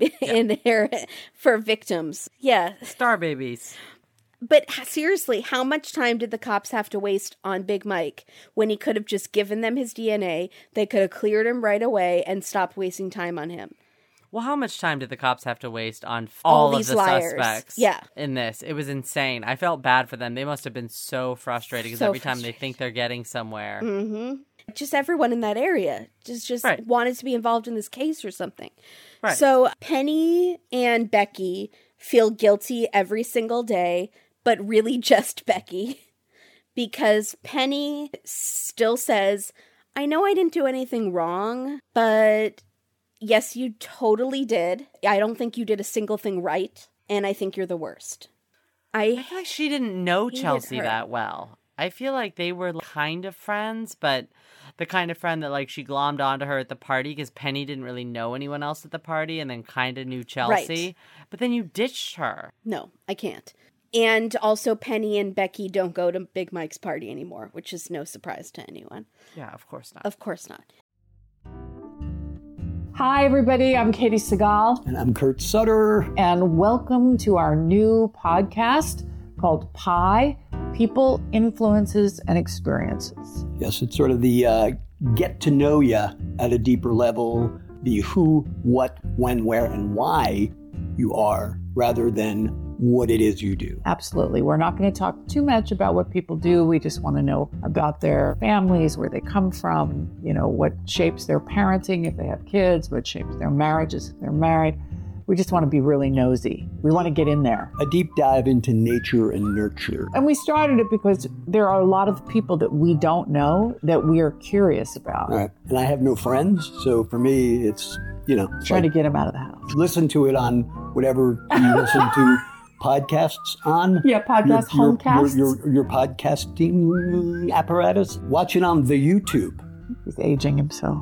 in her, for victims. Yeah. Star babies. But h- seriously, how much time did the cops have to waste on Big Mike when he could have just given them his D N A? They could have cleared him right away and stopped wasting time on him. Well, how much time did the cops have to waste on f- All all, of these the liars. suspects Yeah. in this? It was insane. I felt bad for them. They must have been so frustrated because So every time they frustrated. think they're getting somewhere. Mm-hmm. Just everyone in that area just just Right. wanted to be involved in this case or something. Right. So Penny and Becky feel guilty every single day, but really just Becky. Because Penny still says, I know I didn't do anything wrong, but yes, you totally did. I don't think you did a single thing right, and I think you're the worst. I I feel like she didn't know hated Chelsea her. that well. I feel like they were kind of friends, but the kind of friend that like she glommed onto her at the party because Penny didn't really know anyone else at the party and then kind of knew Chelsea. Right. But then you ditched her. No, I can't. And also Penny and Becky don't go to Big Mike's party anymore, which is no surprise to anyone. Yeah, of course not. Of course not. Hi, everybody. I'm Katie Segal, And I'm Kurt Sutter. and welcome to our new podcast called Pi People, Influences, and Experiences. Yes, it's sort of the uh, get to know you at a deeper level, the who, what, when, where, and why you are, rather than what it is you do. Absolutely. We're not going to talk too much about what people do. We just want to know about their families, where they come from, you know, what shapes their parenting if they have kids, what shapes their marriages if they're married. We just want to be really nosy. We want to get in there. A deep dive into nature and nurture. And we started it because there are a lot of people that we don't know that we are curious about. Right. And I have no friends, so for me, it's, you know. Try like, to get them out of the house. Listen to it on whatever you listen to podcasts on. Yeah, podcast, your, homecasts. Your, your, your podcasting apparatus. Watch it on the YouTube. He's aging himself.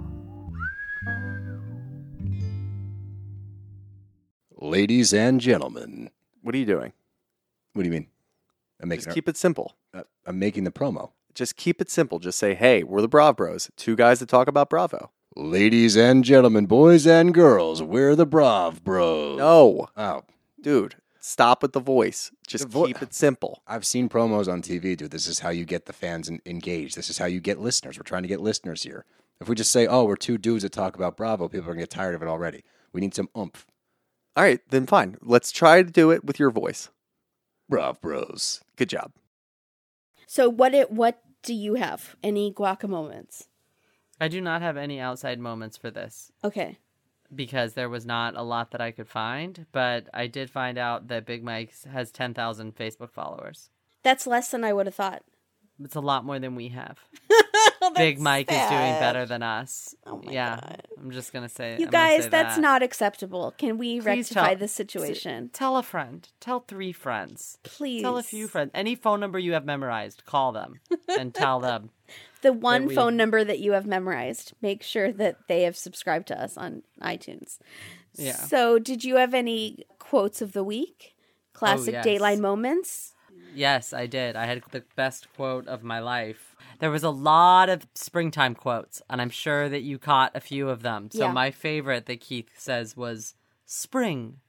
Ladies and gentlemen. What are you doing? What do you mean? I'm making Just keep it simple. uh, I'm making the promo. Just keep it simple. Just say, hey, we're the Brav Bros. Two guys that talk about Bravo. Ladies and gentlemen, boys and girls, we're the Brav Bros. No. Oh, Dude, stop with the voice. Just The vo- keep it simple. I've seen promos on T V, dude. This is how you get the fans en- engaged. This is how you get listeners. We're trying to get listeners here. If we just say, oh, we're two dudes that talk about Bravo, people are going to get tired of it already. We need some oomph. All right, then fine. Let's try to do it with your voice. Brav Bros. Good job. So what it what do you have? Any guaca moments? I do not have any outside moments for this Okay. because there was not a lot that I could find, but I did find out that Big Mike has ten thousand Facebook followers. That's less than I would have thought. It's a lot more than we have. Oh, Big that's Mike is doing sad. better than us. Oh my yeah, God. I'm just gonna say. You I'm gonna guys, say that's that. not acceptable. Can we Please rectify tell- this situation? Tell a friend. Tell three friends. Please. Tell a few friends. Any phone number you have memorized, call them and tell them. The one we- phone number that you have memorized. Make sure that they have subscribed to us on iTunes. Yeah. So, did you have any quotes of the week? Classic yes. Dateline moments? Yes, I did. I had the best quote of my life. There was a lot of springtime quotes, and I'm sure that you caught a few of them. So Yeah. my favorite that Keith says was, spring.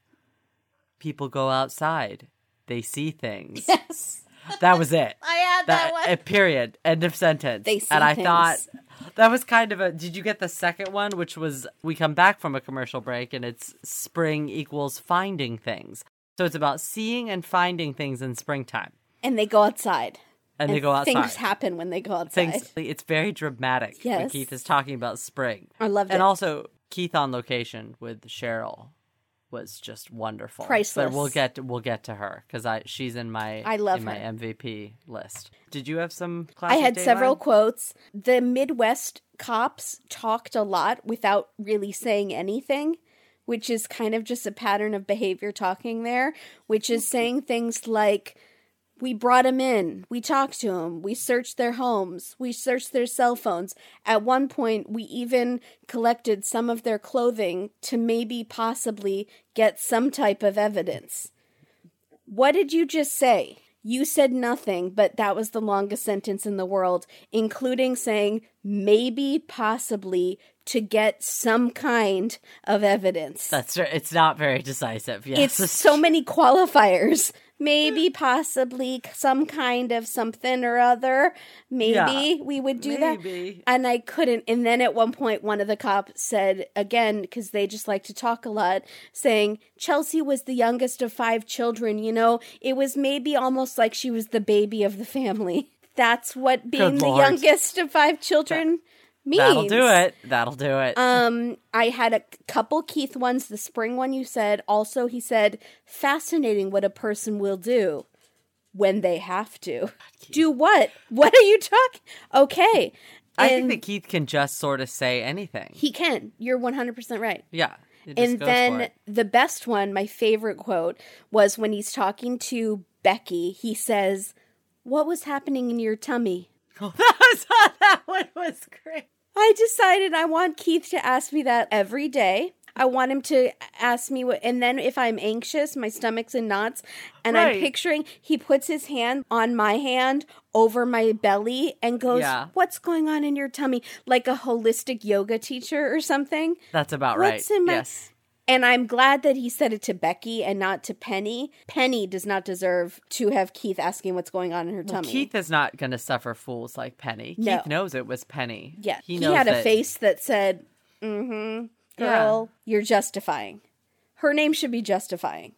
People go outside. They see things. Yes. That was it. I had that, one. uh, period. End of sentence. They see and I things. thought that was kind of a. Did you get the second one, which was we come back from a commercial break and it's spring equals finding things. So it's about seeing and finding things in springtime, And they go outside. and, they go outside. Things happen when they go outside. Things. It's very dramatic. When Yes. Keith is talking about spring. I loved And it. also Keith on location with Cheryl was just wonderful. Priceless. But we'll get to, we'll get to her because I she's in my I love in my her. M V P list. Did you have some? I Classic had several Dateline? quotes. The Midwest cops talked a lot without really saying anything, which is kind of just a pattern of behavior talking there, which is saying things like, we brought him in, we talked to him, we searched their homes, we searched their cell phones. At one point, we even collected some of their clothing to maybe possibly get some type of evidence. What did you just say? You said nothing, but that was the longest sentence in the world, including saying maybe, possibly, to get some kind of evidence. That's right. It's not very decisive. Yes. It's so many qualifiers. Maybe, possibly, some kind of something or other. Maybe Yeah, we would do maybe. that. And I couldn't. And then at one point, one of the cops said, again, because they just like to talk a lot, saying, Chelsea was the youngest of five children. You know, it was maybe almost like she was the baby of the family. That's what being Good the Lord. youngest of five children means. That'll do it. That'll do it. Um, I had a couple Keith ones. The spring one you said. Also, he said, fascinating what a person will do when they have to. Do what? What are you talking? Okay. I And think that Keith can just sort of say anything. he can. You're one hundred percent right. yeah. It just And goes for then it. the best one, my favorite quote, was when he's talking to Becky. He says, what was happening in your tummy? that was that one was great. I decided I want Keith to ask me that every day. I want him to ask me what, and then if I'm anxious, my stomach's in knots, and I'm Right. picturing he puts his hand on my hand over my belly and goes, Yeah. what's going on in your tummy? Like a holistic yoga teacher or something. That's about What's right. in my- Yes. And I'm glad that he said it to Becky and not to Penny. Penny does not deserve to have Keith asking what's going on in her Well, tummy. Keith is not going to suffer fools like Penny. No. Keith knows it was Penny. Yeah, he, he knows had a that- face that said, mm-hmm, girl, you're justifying. Her name should be justifying.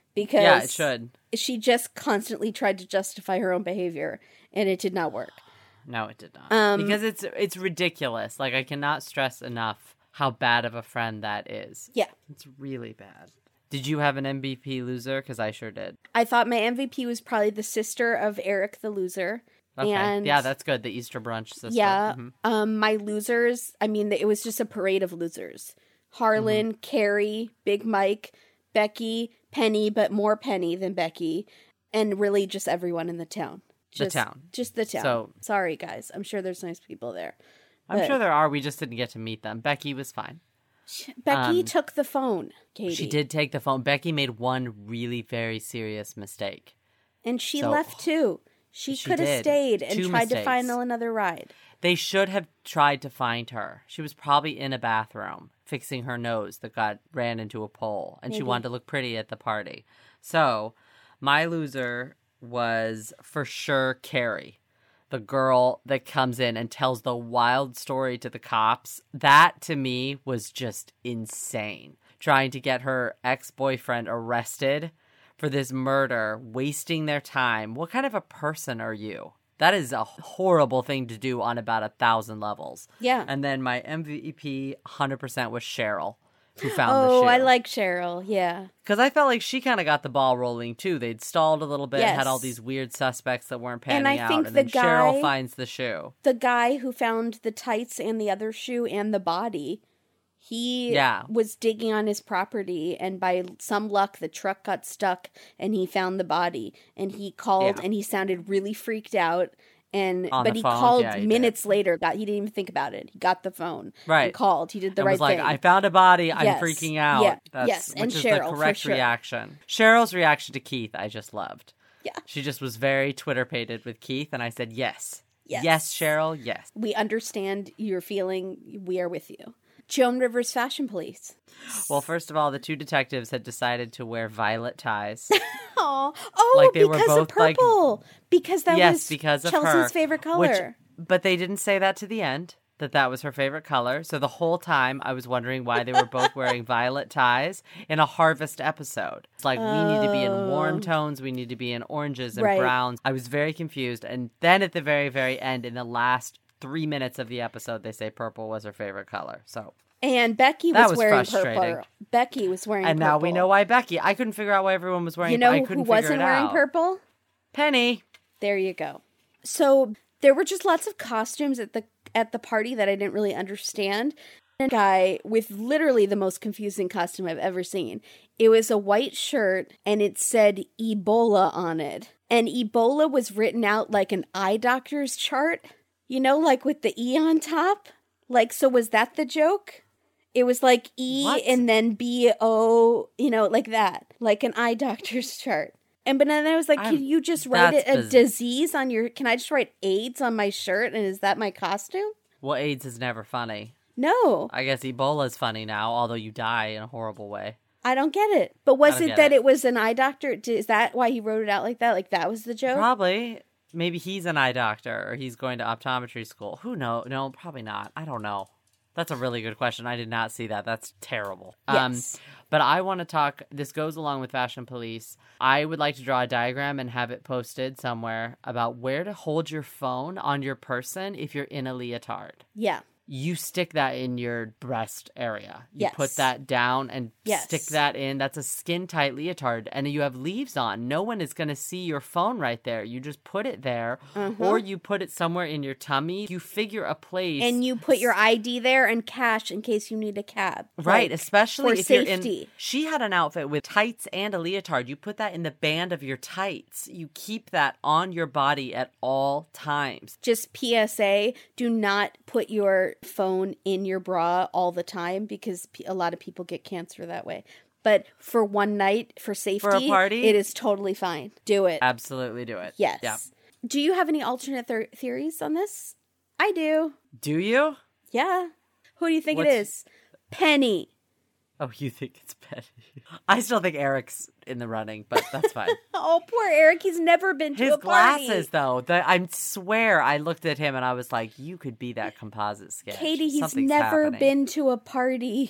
because Yeah, it should. she just constantly tried to justify her own behavior, and it did not work. No, it did not. Um, because it's it's ridiculous. Like, I cannot stress enough how bad of a friend that is. Yeah. It's really bad. Did you have an M V P loser? Because I sure did. I thought my M V P was probably the sister of Eric the loser. Okay. And yeah, that's good. The Easter brunch sister. yeah, Mhm. um, my losers, I mean, it was just a parade of losers. Harlan, Mm-hmm. Carrie, Big Mike, Becky, Penny, but more Penny than Becky, and really just everyone in the town. The Just, town. Just the town. So- Sorry, guys. I'm sure there's nice people there. I'm But sure there are. We just didn't get to meet them. Becky was fine. Becky um, took the phone, Katie. She did take the phone. Becky made one really very serious mistake. And she So- left too. She, She could have did. stayed and Two tried to find mistakes. another ride. They should have tried to find her. She was probably in a bathroom fixing her nose that got ran into a pole, and she Maybe. wanted to look pretty at the party. So, my loser was for sure Carrie, the girl that comes in and tells the wild story to the cops. That to me was just insane. Trying to get her ex-boyfriend arrested for this murder, wasting their time. What kind of a person are you? That is a horrible thing to do on about a thousand levels. Yeah. And then my M V P one hundred percent was Cheryl, who found the shoe. Oh, I like Cheryl. Yeah. Because I felt like she kind of got the ball rolling, too. They'd stalled a little bit, Yes. had all these weird suspects that weren't panning And I out, think and the then Cheryl guy- finds the shoe. The guy who found the tights and the other shoe and the body, he Yeah. was digging on his property, and by some luck, the truck got stuck, and he found the body. And he called, Yeah. and he sounded really freaked out. And On but the he phone? called Yeah, he minutes later. Got he didn't even think about it. He got the phone, Right. And called. He did the and right was like, thing. I found a body. I'm Yes. freaking out. Yeah. That's, Yes. Which And is Cheryl, the for correct sure. reaction. Cheryl's reaction to Keith, I just loved. Yeah. She just was very Twitter-pated with Keith, and I said, yes. Yes. Yes, Cheryl, yes. We understand your feeling. We are with you. Joan Rivers Fashion Police. Well, first of all, the two detectives had decided to wear violet ties. Aw. Oh, Like, they were because of both, like- purple. because that yes, was because of Chelsea's her. favorite color. Which, but they didn't say that to the end, that that was her favorite color. So the whole time I was wondering why they were both wearing violet ties in a Harvest episode. It's like, we need to be in warm Oh. tones. We need to be in oranges and Right. browns. I was very confused. And then at the very, very end, in the last three minutes of the episode, they say purple was her favorite color. So, And Becky That was, was wearing frustrating. purple. Becky was wearing and purple. now we know why Becky. I couldn't figure out why everyone was wearing You know I who couldn't figure wasn't it wearing out. purple? Penny. There you go. So there were just lots of costumes at the at the party that I didn't really understand. A guy with literally the most confusing costume I've ever seen. It was a white shirt and it said Ebola on it. And Ebola was written out like an eye doctor's chart. You know, like with the E on top? Like, so was that the joke? It was like E What? and then B O, you know, like that. Like an eye doctor's chart. And but then I was like, I'm- can you just write it that's a biz- disease on your, can I just write AIDS on my shirt and is that my costume? Well, AIDS is never funny. No, I guess Ebola's funny now, although you die in a horrible way. I don't get it. But was don't it get that it. it was an eye doctor? D- Is that why he wrote it out like that? Like that was the joke? Probably. Maybe he's an eye doctor or he's going to optometry school. Who knows? No, probably not. I don't know. That's a really good question. I did not see that. That's terrible. Yes. Um, but I want to talk, this goes along with Fashion Police. I would like to draw a diagram and have it posted somewhere about where to hold your phone on your person if you're in a leotard. Yeah. You stick that in your breast area. You Yes. put that down and Yes. stick that in. That's a skin tight leotard. And you have leaves on. No one is going to see your phone right there. You just put it there Uh-huh. or you put it somewhere in your tummy. You figure a place. And you put your I D there and cash in case you need a cab. Right, Like, especially for if you're safety. in. She had an outfit with tights and a leotard. You put that in the band of your tights. You keep that on your body at all times. Just P S A, do not put your phone in your bra all the time because p- a lot of people get cancer that way. But for one night, for safety, party? it is totally fine. Do it. Absolutely do it. Yes. Yeah. Do you have any alternate ther- theories on this? I do. Do you? Yeah. Who do you think it What's- is? Penny. Oh, you think it's Penny? I still think Eric's in the running, but that's fine. Oh, poor Eric. He's never been to His a party. glasses, though, the, I swear I looked at him and I was like, you could be that composite sketch. Katie, he's Something's never happening. been to a party.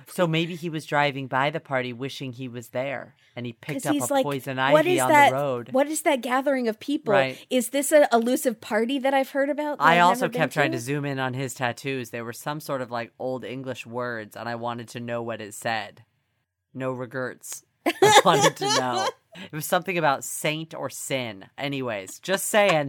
So maybe he was driving by the party wishing he was there, and he picked 'Cause up he's a like, poison what ivy is on that? the road. What is that gathering of people? Right. Is this an elusive party that I've heard about? that I I've also never been kept trying to zoom in on his tattoos. There were some sort of like old English words, and I wanted to know what it said. No regrets. I wanted to know. It was something about saint or sin. Anyways, just saying.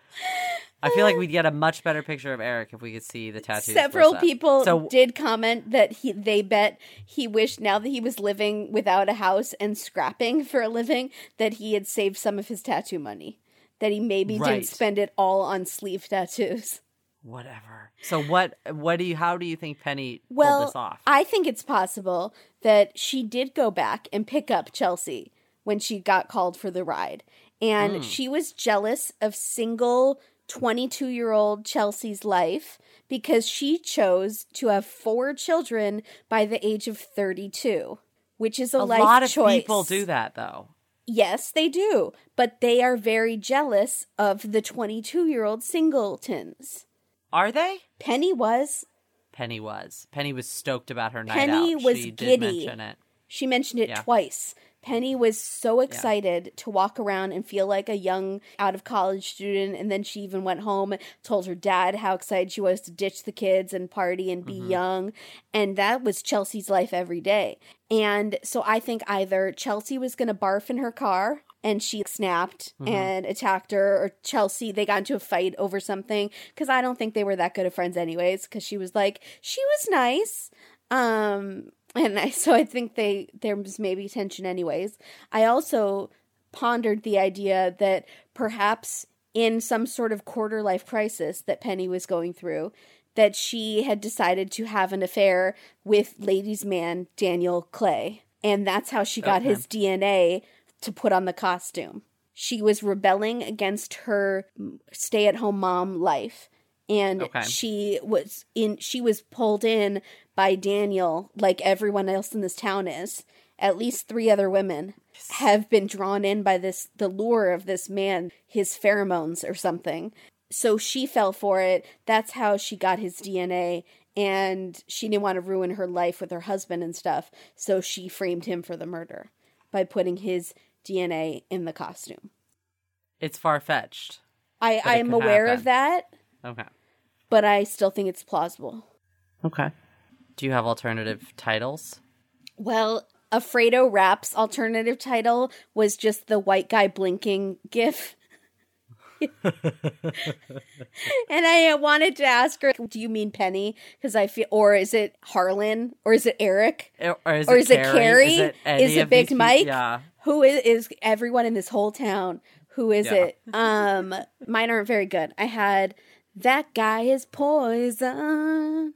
I feel like we'd get a much better picture of Eric if we could see the tattoos. Several first up. people So did comment that he they bet he wished now that he was living without a house and scrapping for a living that he had saved some of his tattoo money. That he maybe Right. didn't spend it all on sleeve tattoos. whatever. So what? What do you? How do you think Penny Well, pulled this off? I think it's possible that she did go back and pick up Chelsea when she got called for the ride. And Mm. she was jealous of single twenty-two-year-old Chelsea's life because she chose to have four children by the age of thirty-two, which is a, a life lot of choice. people do that, though. Yes, they do. But they are very jealous of the twenty-two-year-old singletons. Are they? Penny was. Penny was. Penny was stoked about her night Penny out. was she giddy. did mention it. She mentioned it Yeah. twice. Penny was so excited to walk around and feel like a young out of college student. And then she even went home and told her dad how excited she was to ditch the kids and party and be Mhm. young. And that was Chelsea's life every day. And so I think either Chelsea was going to barf in her car and she snapped Mhm. and attacked her, or Chelsea, they got into a fight over something. Because I don't think they were that good of friends anyways. Because she was like, she was nice. Um... And I, so I think they there was maybe tension anyways. I also pondered the idea that perhaps in some sort of quarter life crisis that Penny was going through, that she had decided to have an affair with ladies' man Daniel Clay. And that's how she got Okay. his D N A to put on the costume. She was rebelling against her stay-at-home mom life. And Okay. she was in she was pulled in by Daniel, like everyone else in this town is. At least three other women have been drawn in by this the lure of this man, his pheromones or something. So she fell for it. That's how she got his D N A, and she didn't want to ruin her life with her husband and stuff. So she framed him for the murder by putting his D N A in the costume. It's far-fetched. I, But it I'm could aware happen. of that, Okay. but I still think it's plausible. Okay. Do you have alternative titles? Well, Alfredo Rap's alternative title was just the white guy blinking gif. And I wanted to ask her, do you mean Penny? Because I feel, or is it Harlan? Or is it Eric? Or is Or it is it Carrie? Carrie? Is it, any Is it of these Big peop- Mike? Yeah. Who is, is everyone in this whole town? Who is Yeah. it? Um, mine aren't very good. I had, that guy is poison.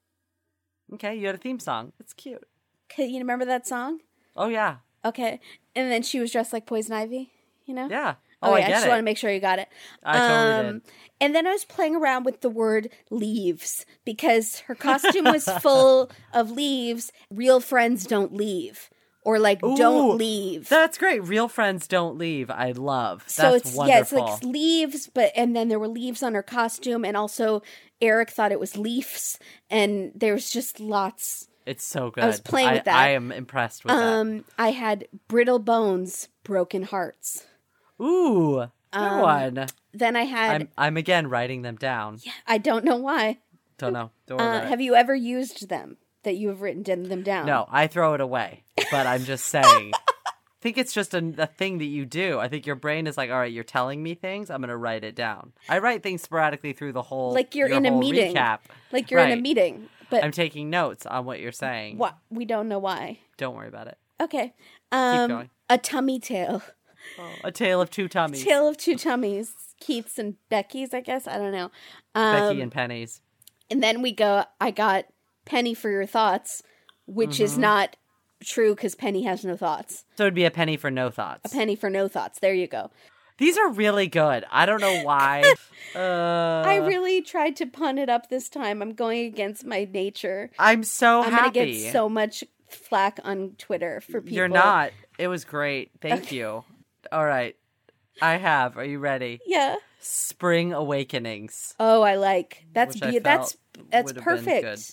Okay, you had a theme song. It's cute. Okay, you remember that song? Oh, yeah. Okay. And then she was dressed like Poison Ivy, you know? Yeah. Oh, Oh, yeah, I I get just it. want to make sure you got it. I totally Um, did. And then I was playing around with the word leaves because her costume was full of leaves. Real friends don't leave. Or like, Ooh, don't leave. That's great. Real friends don't leave. I love. That's So it's, wonderful. yeah, it's like leaves, but, and then there were leaves on her costume. And also Eric thought it was leaves. And there was just lots. It's so good. I was playing I, with that. I am impressed with Um, I had brittle bones, broken hearts. that. Ooh, good um, one. Then I had, I'm, I'm again writing them down. I don't know why. Don't know. Don't worry Uh, about it. have you ever used them that you have written them down? No, I throw it away. But I'm just saying. I think it's just a, a thing that you do. I think your brain is like, all right, you're telling me things. I'm going to write it down. I write things sporadically through the whole Like you're your in a whole meeting. recap. Like you're in a Right. meeting, but I'm taking notes on what you're saying. what we don't know why. Don't worry about it. Okay, um, going. a tummy tale, A tale of two tummies. tale of two tummies, Keith's and Becky's. I guess I don't know. Um, Becky and Penny's. and then we go. I got Penny for your thoughts, which is Mm-hmm. not true because Penny has no thoughts. So it'd be a penny for no thoughts. A penny for no thoughts. There you go. These are really good. I don't know why. uh, I really tried to pun it up this time. I'm going against my nature. I'm so I'm happy. gonna get so much flack on Twitter for people. You're not. It was great. Thank you. All right. I have. Are you ready? Yeah. Spring Awakenings. Oh, I like that's Which I be- that's felt that's would have been perfect. good.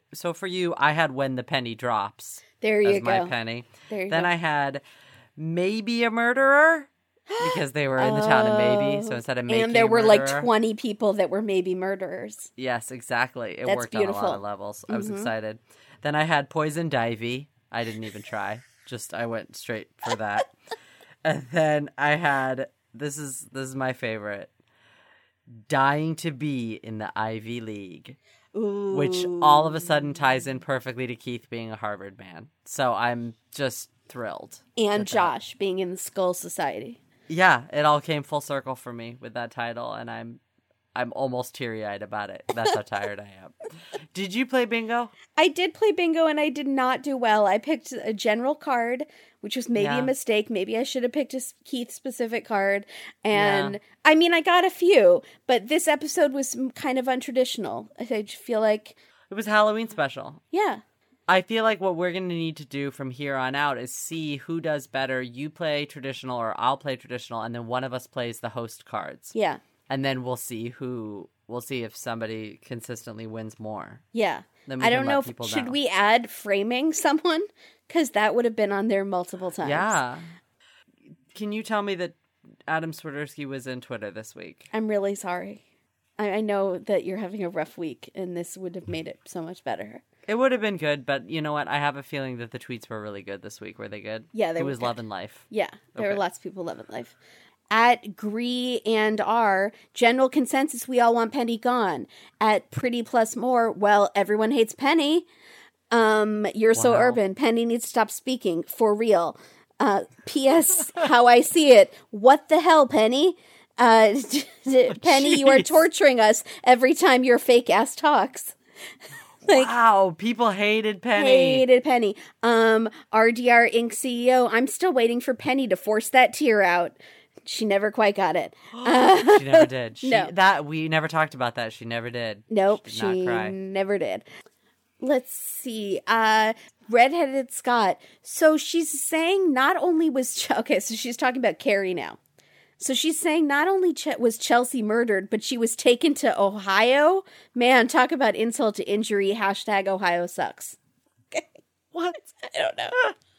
so for you, I had When the Penny Drops. There you as my go. penny. There you then go. I had Maybe a Murderer because they were in the town of Maybe. So instead of making And there a were like murderer- twenty people that were maybe murderers. Yes, exactly. It That's worked on a beautiful. lot of levels. I was Mhm. excited. Then I had Poison Ivy. I didn't even try. Just I went straight for that. And then I had this is this is my favorite. Dying to Be in the Ivy League. Ooh. Which all of a sudden ties in perfectly to Keith being a Harvard man. So I'm just thrilled. And with that. Josh being in the Skull Society. Yeah, it all came full circle for me with that title, and I'm I'm almost teary-eyed about it. That's how tired I am. Did you play bingo? I did play bingo and I did not do well. I picked a general card, which was maybe Yeah. a mistake. Maybe I should have picked a s- Keith specific card. And Yeah. I mean, I got a few, but this episode was m- kind of untraditional. I just feel like, It was a Halloween special. yeah. I feel like what we're going to need to do from here on out is see who does better. You play traditional or I'll play traditional, and then one of us plays the host cards. Yeah. And then we'll see who, we'll see if somebody consistently wins more. Yeah. Then we I can don't let know. If, people should know. we add framing someone? Because that would have been on there multiple times. Yeah. Can you tell me that Adam Swiderski was in Twitter this week? I'm really sorry. I, I know that you're having a rough week, and this would have made it so much better. It would have been good, but you know what? I have a feeling that the tweets were really good this week. Were they good? Yeah, they Who were was good. loving life? Yeah, there Okay. are lots of people loving life. At Gree and R, general consensus, we all want Penny gone. At Pretty Plus More, well, everyone hates Penny. Um, you're so Wow. urban. Penny needs to stop speaking. For real. Uh, P S. How I see it. What the hell, Penny? Uh, Penny, you are Jeez. torturing us every time your fake ass talks. Like, Wow, people hated Penny. hated Penny. Um, R D R Incorporated. C E O, I'm still waiting for Penny to force that tear out. She never quite got it. Uh, She never did. She, No. That we never talked about that. She never did. nope, She did not she cry. never did. Let's see. Uh, Redheaded Scott. So she's saying not only was Ch- okay, so she's talking about Carrie now. So she's saying not only Ch- was Chelsea murdered, but she was taken to Ohio. Man, talk about insult to injury. Hashtag Ohio sucks. What? I don't know.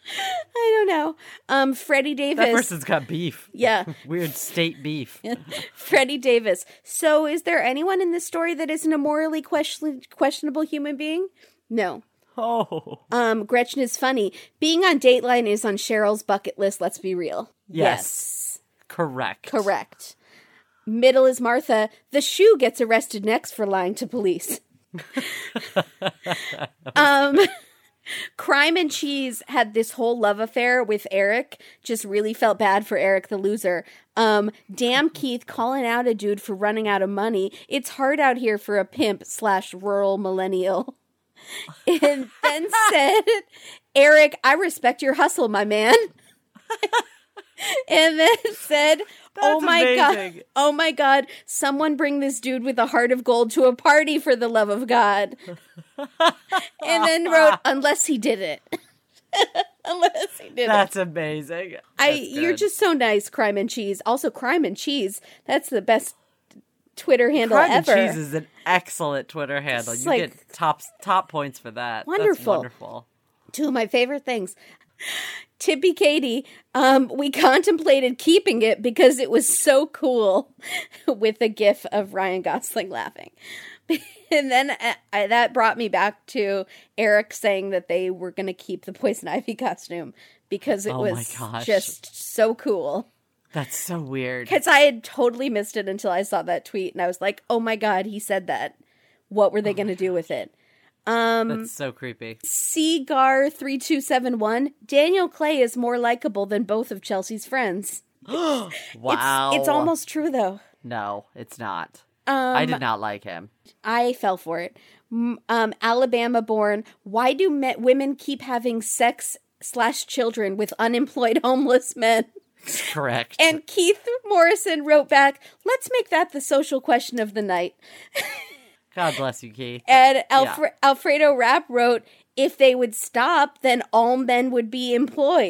I don't know. Um, Freddie Davis. That person's got beef. Yeah. Weird state beef. Freddie Davis. So is there anyone in this story that isn't a morally question- questionable human being? No. Oh. Um, Gretchen is funny. Being on Dateline is on Cheryl's bucket list, let's be real. Yes. Correct. Correct. Middle is Martha. The shoe gets arrested next for lying to police. um, Crime and Cheese had this whole love affair with Eric. Just really felt bad for Eric the loser. Um, damn Keith calling out a dude for running out of money. It's hard out here for a pimp slash rural millennial. And then said, Eric, I respect your hustle, my man. And then said, oh That's my amazing. God, oh my God, someone bring this dude with a heart of gold to a party for the love of God. And then wrote, unless he did it. Unless he did That's it. amazing. I, That's you're good. just so nice, Crime and Cheese. Also, Crime and Cheese, that's the best Twitter handle Crime and ever. Cheese is an excellent Twitter handle. It's You like- get top top points for that. That's Wonderful. wonderful. Two of my favorite things. Tippy Katie, um, we contemplated keeping it because it was so cool with a gif of Ryan Gosling laughing. And then I, I, that brought me back to Eric saying that they were going to keep the Poison Ivy costume because it Oh my was gosh. just so cool. That's so weird. Because I had totally missed it until I saw that tweet and I was like, oh my God, he said that. What were they going to do with it? Um, That's so creepy. Seagar three two seven one. Daniel Clay is more likable than both of Chelsea's friends. Wow. It's, it's almost true, though. No, it's not. Um, I did not like him. I fell for it. M- Um, Alabama born. Why do me- women keep having sex slash children with unemployed homeless men? Correct. And Keith Morrison wrote back, let's make that the social question of the night. God bless you, Keith. And Alfre- Alfredo Rapp wrote, if they would stop, then all men would be employed.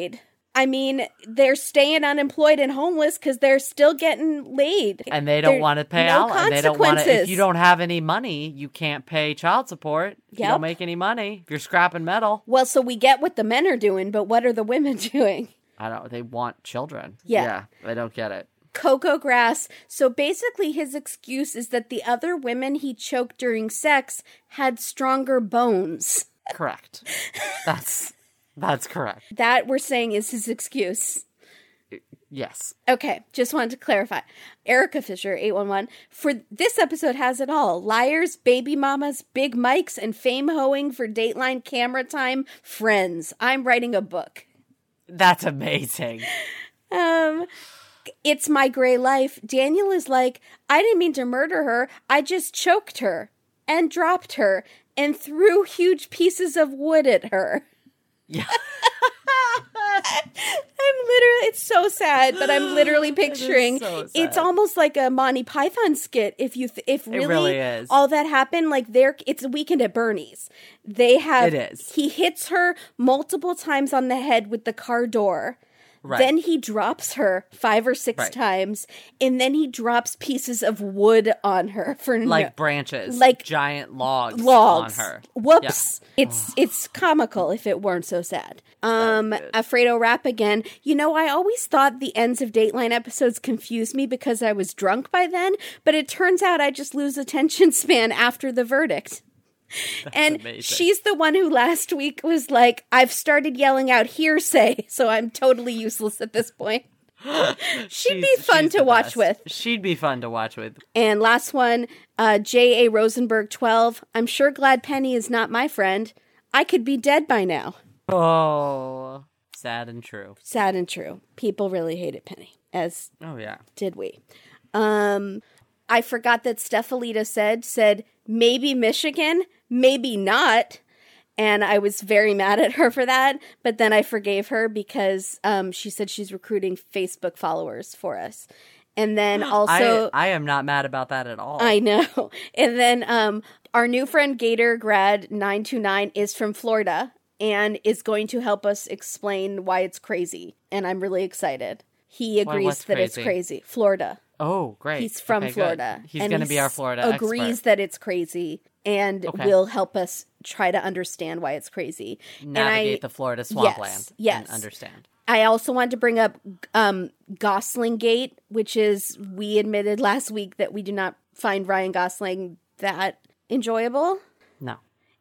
I mean, they're staying unemployed and homeless because they're still getting laid. And they don't There- want to pay no out. And they don't want to. If consequences. you don't have any money, you can't pay child support. If you Yep. don't make any money, if you're scrapping metal. Well, so we get what the men are doing, but what are the women doing? I don't. They want children. Yeah. I don't get it. Cocoa grass. So basically, his excuse is that the other women he choked during sex had stronger bones. Correct. That's that's correct. That we're saying is his excuse. Yes. Okay, just wanted to clarify. Erica Fisher, eight one one, for this episode has it all. Liars, baby mamas, big mics, and fame hoeing for Dateline camera time. Friends. I'm writing a book. That's amazing. Um, it's my gray life. Daniel is like, I didn't mean to murder her. I just choked her and dropped her and threw huge pieces of wood at her. Yeah. I'm literally, it's so sad, but I'm literally picturing, so it's sad. almost like a Monty Python skit. If you, th- if really, really is. all that happened, like there, it's a Weekend at Bernie's. They have, It is. he hits her multiple times on the head with the car door. Right. Then he drops her five or six Right. times, and then he drops pieces of wood on her for Like no- branches, like giant logs, logs. on her. Whoops. It's it's comical if it weren't so sad. Um Alfredo rap again. You know, I always thought the ends of Dateline episodes confused me because I was drunk by then, but it turns out I just lose attention span after the verdict. And amazing. she's the one who last week was like, I've started yelling out hearsay, so I'm totally useless at this point. She'd be She's- fun she's to the watch best. with. She'd be fun to watch with. And last one, uh, J A. Rosenberg twelve. I'm sure glad Penny is not my friend. I could be dead by now. Oh, sad and true. Sad and true. People really hated Penny, as Oh yeah. did we. Um, I forgot that Stephalita said, said, maybe Michigan, maybe not. And I was very mad at her for that. But then I forgave her because um, she said she's recruiting Facebook followers for us. And then also... I, I am not mad about that at all. I know. And then um, our new friend Gator Grad nine two nine is from Florida and is going to help us explain why it's crazy. And I'm really excited. He agrees what's that it's crazy? crazy. Florida. Oh, great. He's from Okay, good. Florida. He's and going to be our he's Florida agrees expert. that it's crazy and Okay. will help us try to understand why it's crazy. Navigate and I, the Florida swampland. Yes, yes. And understand. I also wanted to bring up um, Gosling Gate, which is, we admitted last week that we do not find Ryan Gosling that enjoyable. No.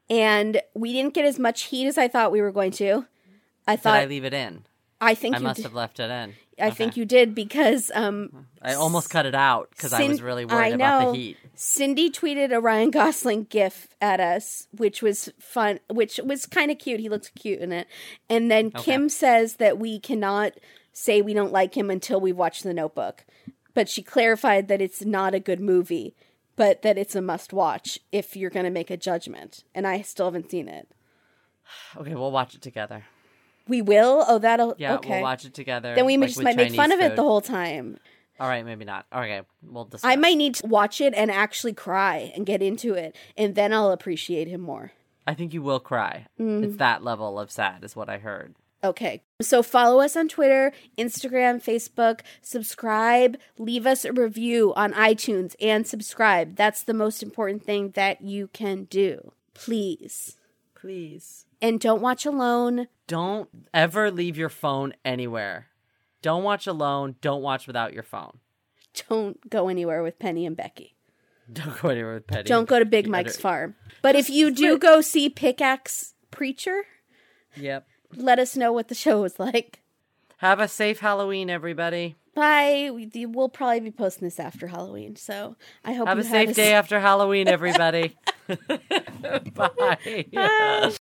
And we didn't get as much heat as I thought we were going to. I Did thought, I leave it in? I think I you must did. have left it in. I think you did because um, I almost cut it out because I Cin- was really I worried about know. the heat. Cindy tweeted a Ryan Gosling gif at us, which was fun, which was kind of cute. He looked cute in it. And then Kim says that we cannot say we don't like him until we watch The Notebook. But she clarified that it's not a good movie, but that it's a must watch if you're going to make a judgment. And I still haven't seen it. Okay, we'll watch it together. We will? Oh, that'll... Yeah, okay. we'll watch it together. Then we like just with might make fun Chinese of it food. the whole time. All right, maybe not. Okay, we'll discuss. I might need to watch it and actually cry and get into it, and then I'll appreciate him more. I think you will cry. Mm. It's that level of sad is what I heard. Okay, so follow us on Twitter, Instagram, Facebook, subscribe, leave us a review on iTunes, and subscribe. That's the most important thing that you can do. Please. Please. And don't watch alone. Don't ever leave your phone anywhere. Don't watch alone. Don't watch without your phone. Don't go anywhere with Penny and Becky. Don't go anywhere with Petty. Don't go to Big Mike's farm. But if you do go see Pickaxe Preacher, Yep. let us know what the show was like. Have a safe Halloween, everybody. Bye. We- We'll probably be posting this after Halloween, so I hope Have you a safe had day after Halloween, everybody. Bye.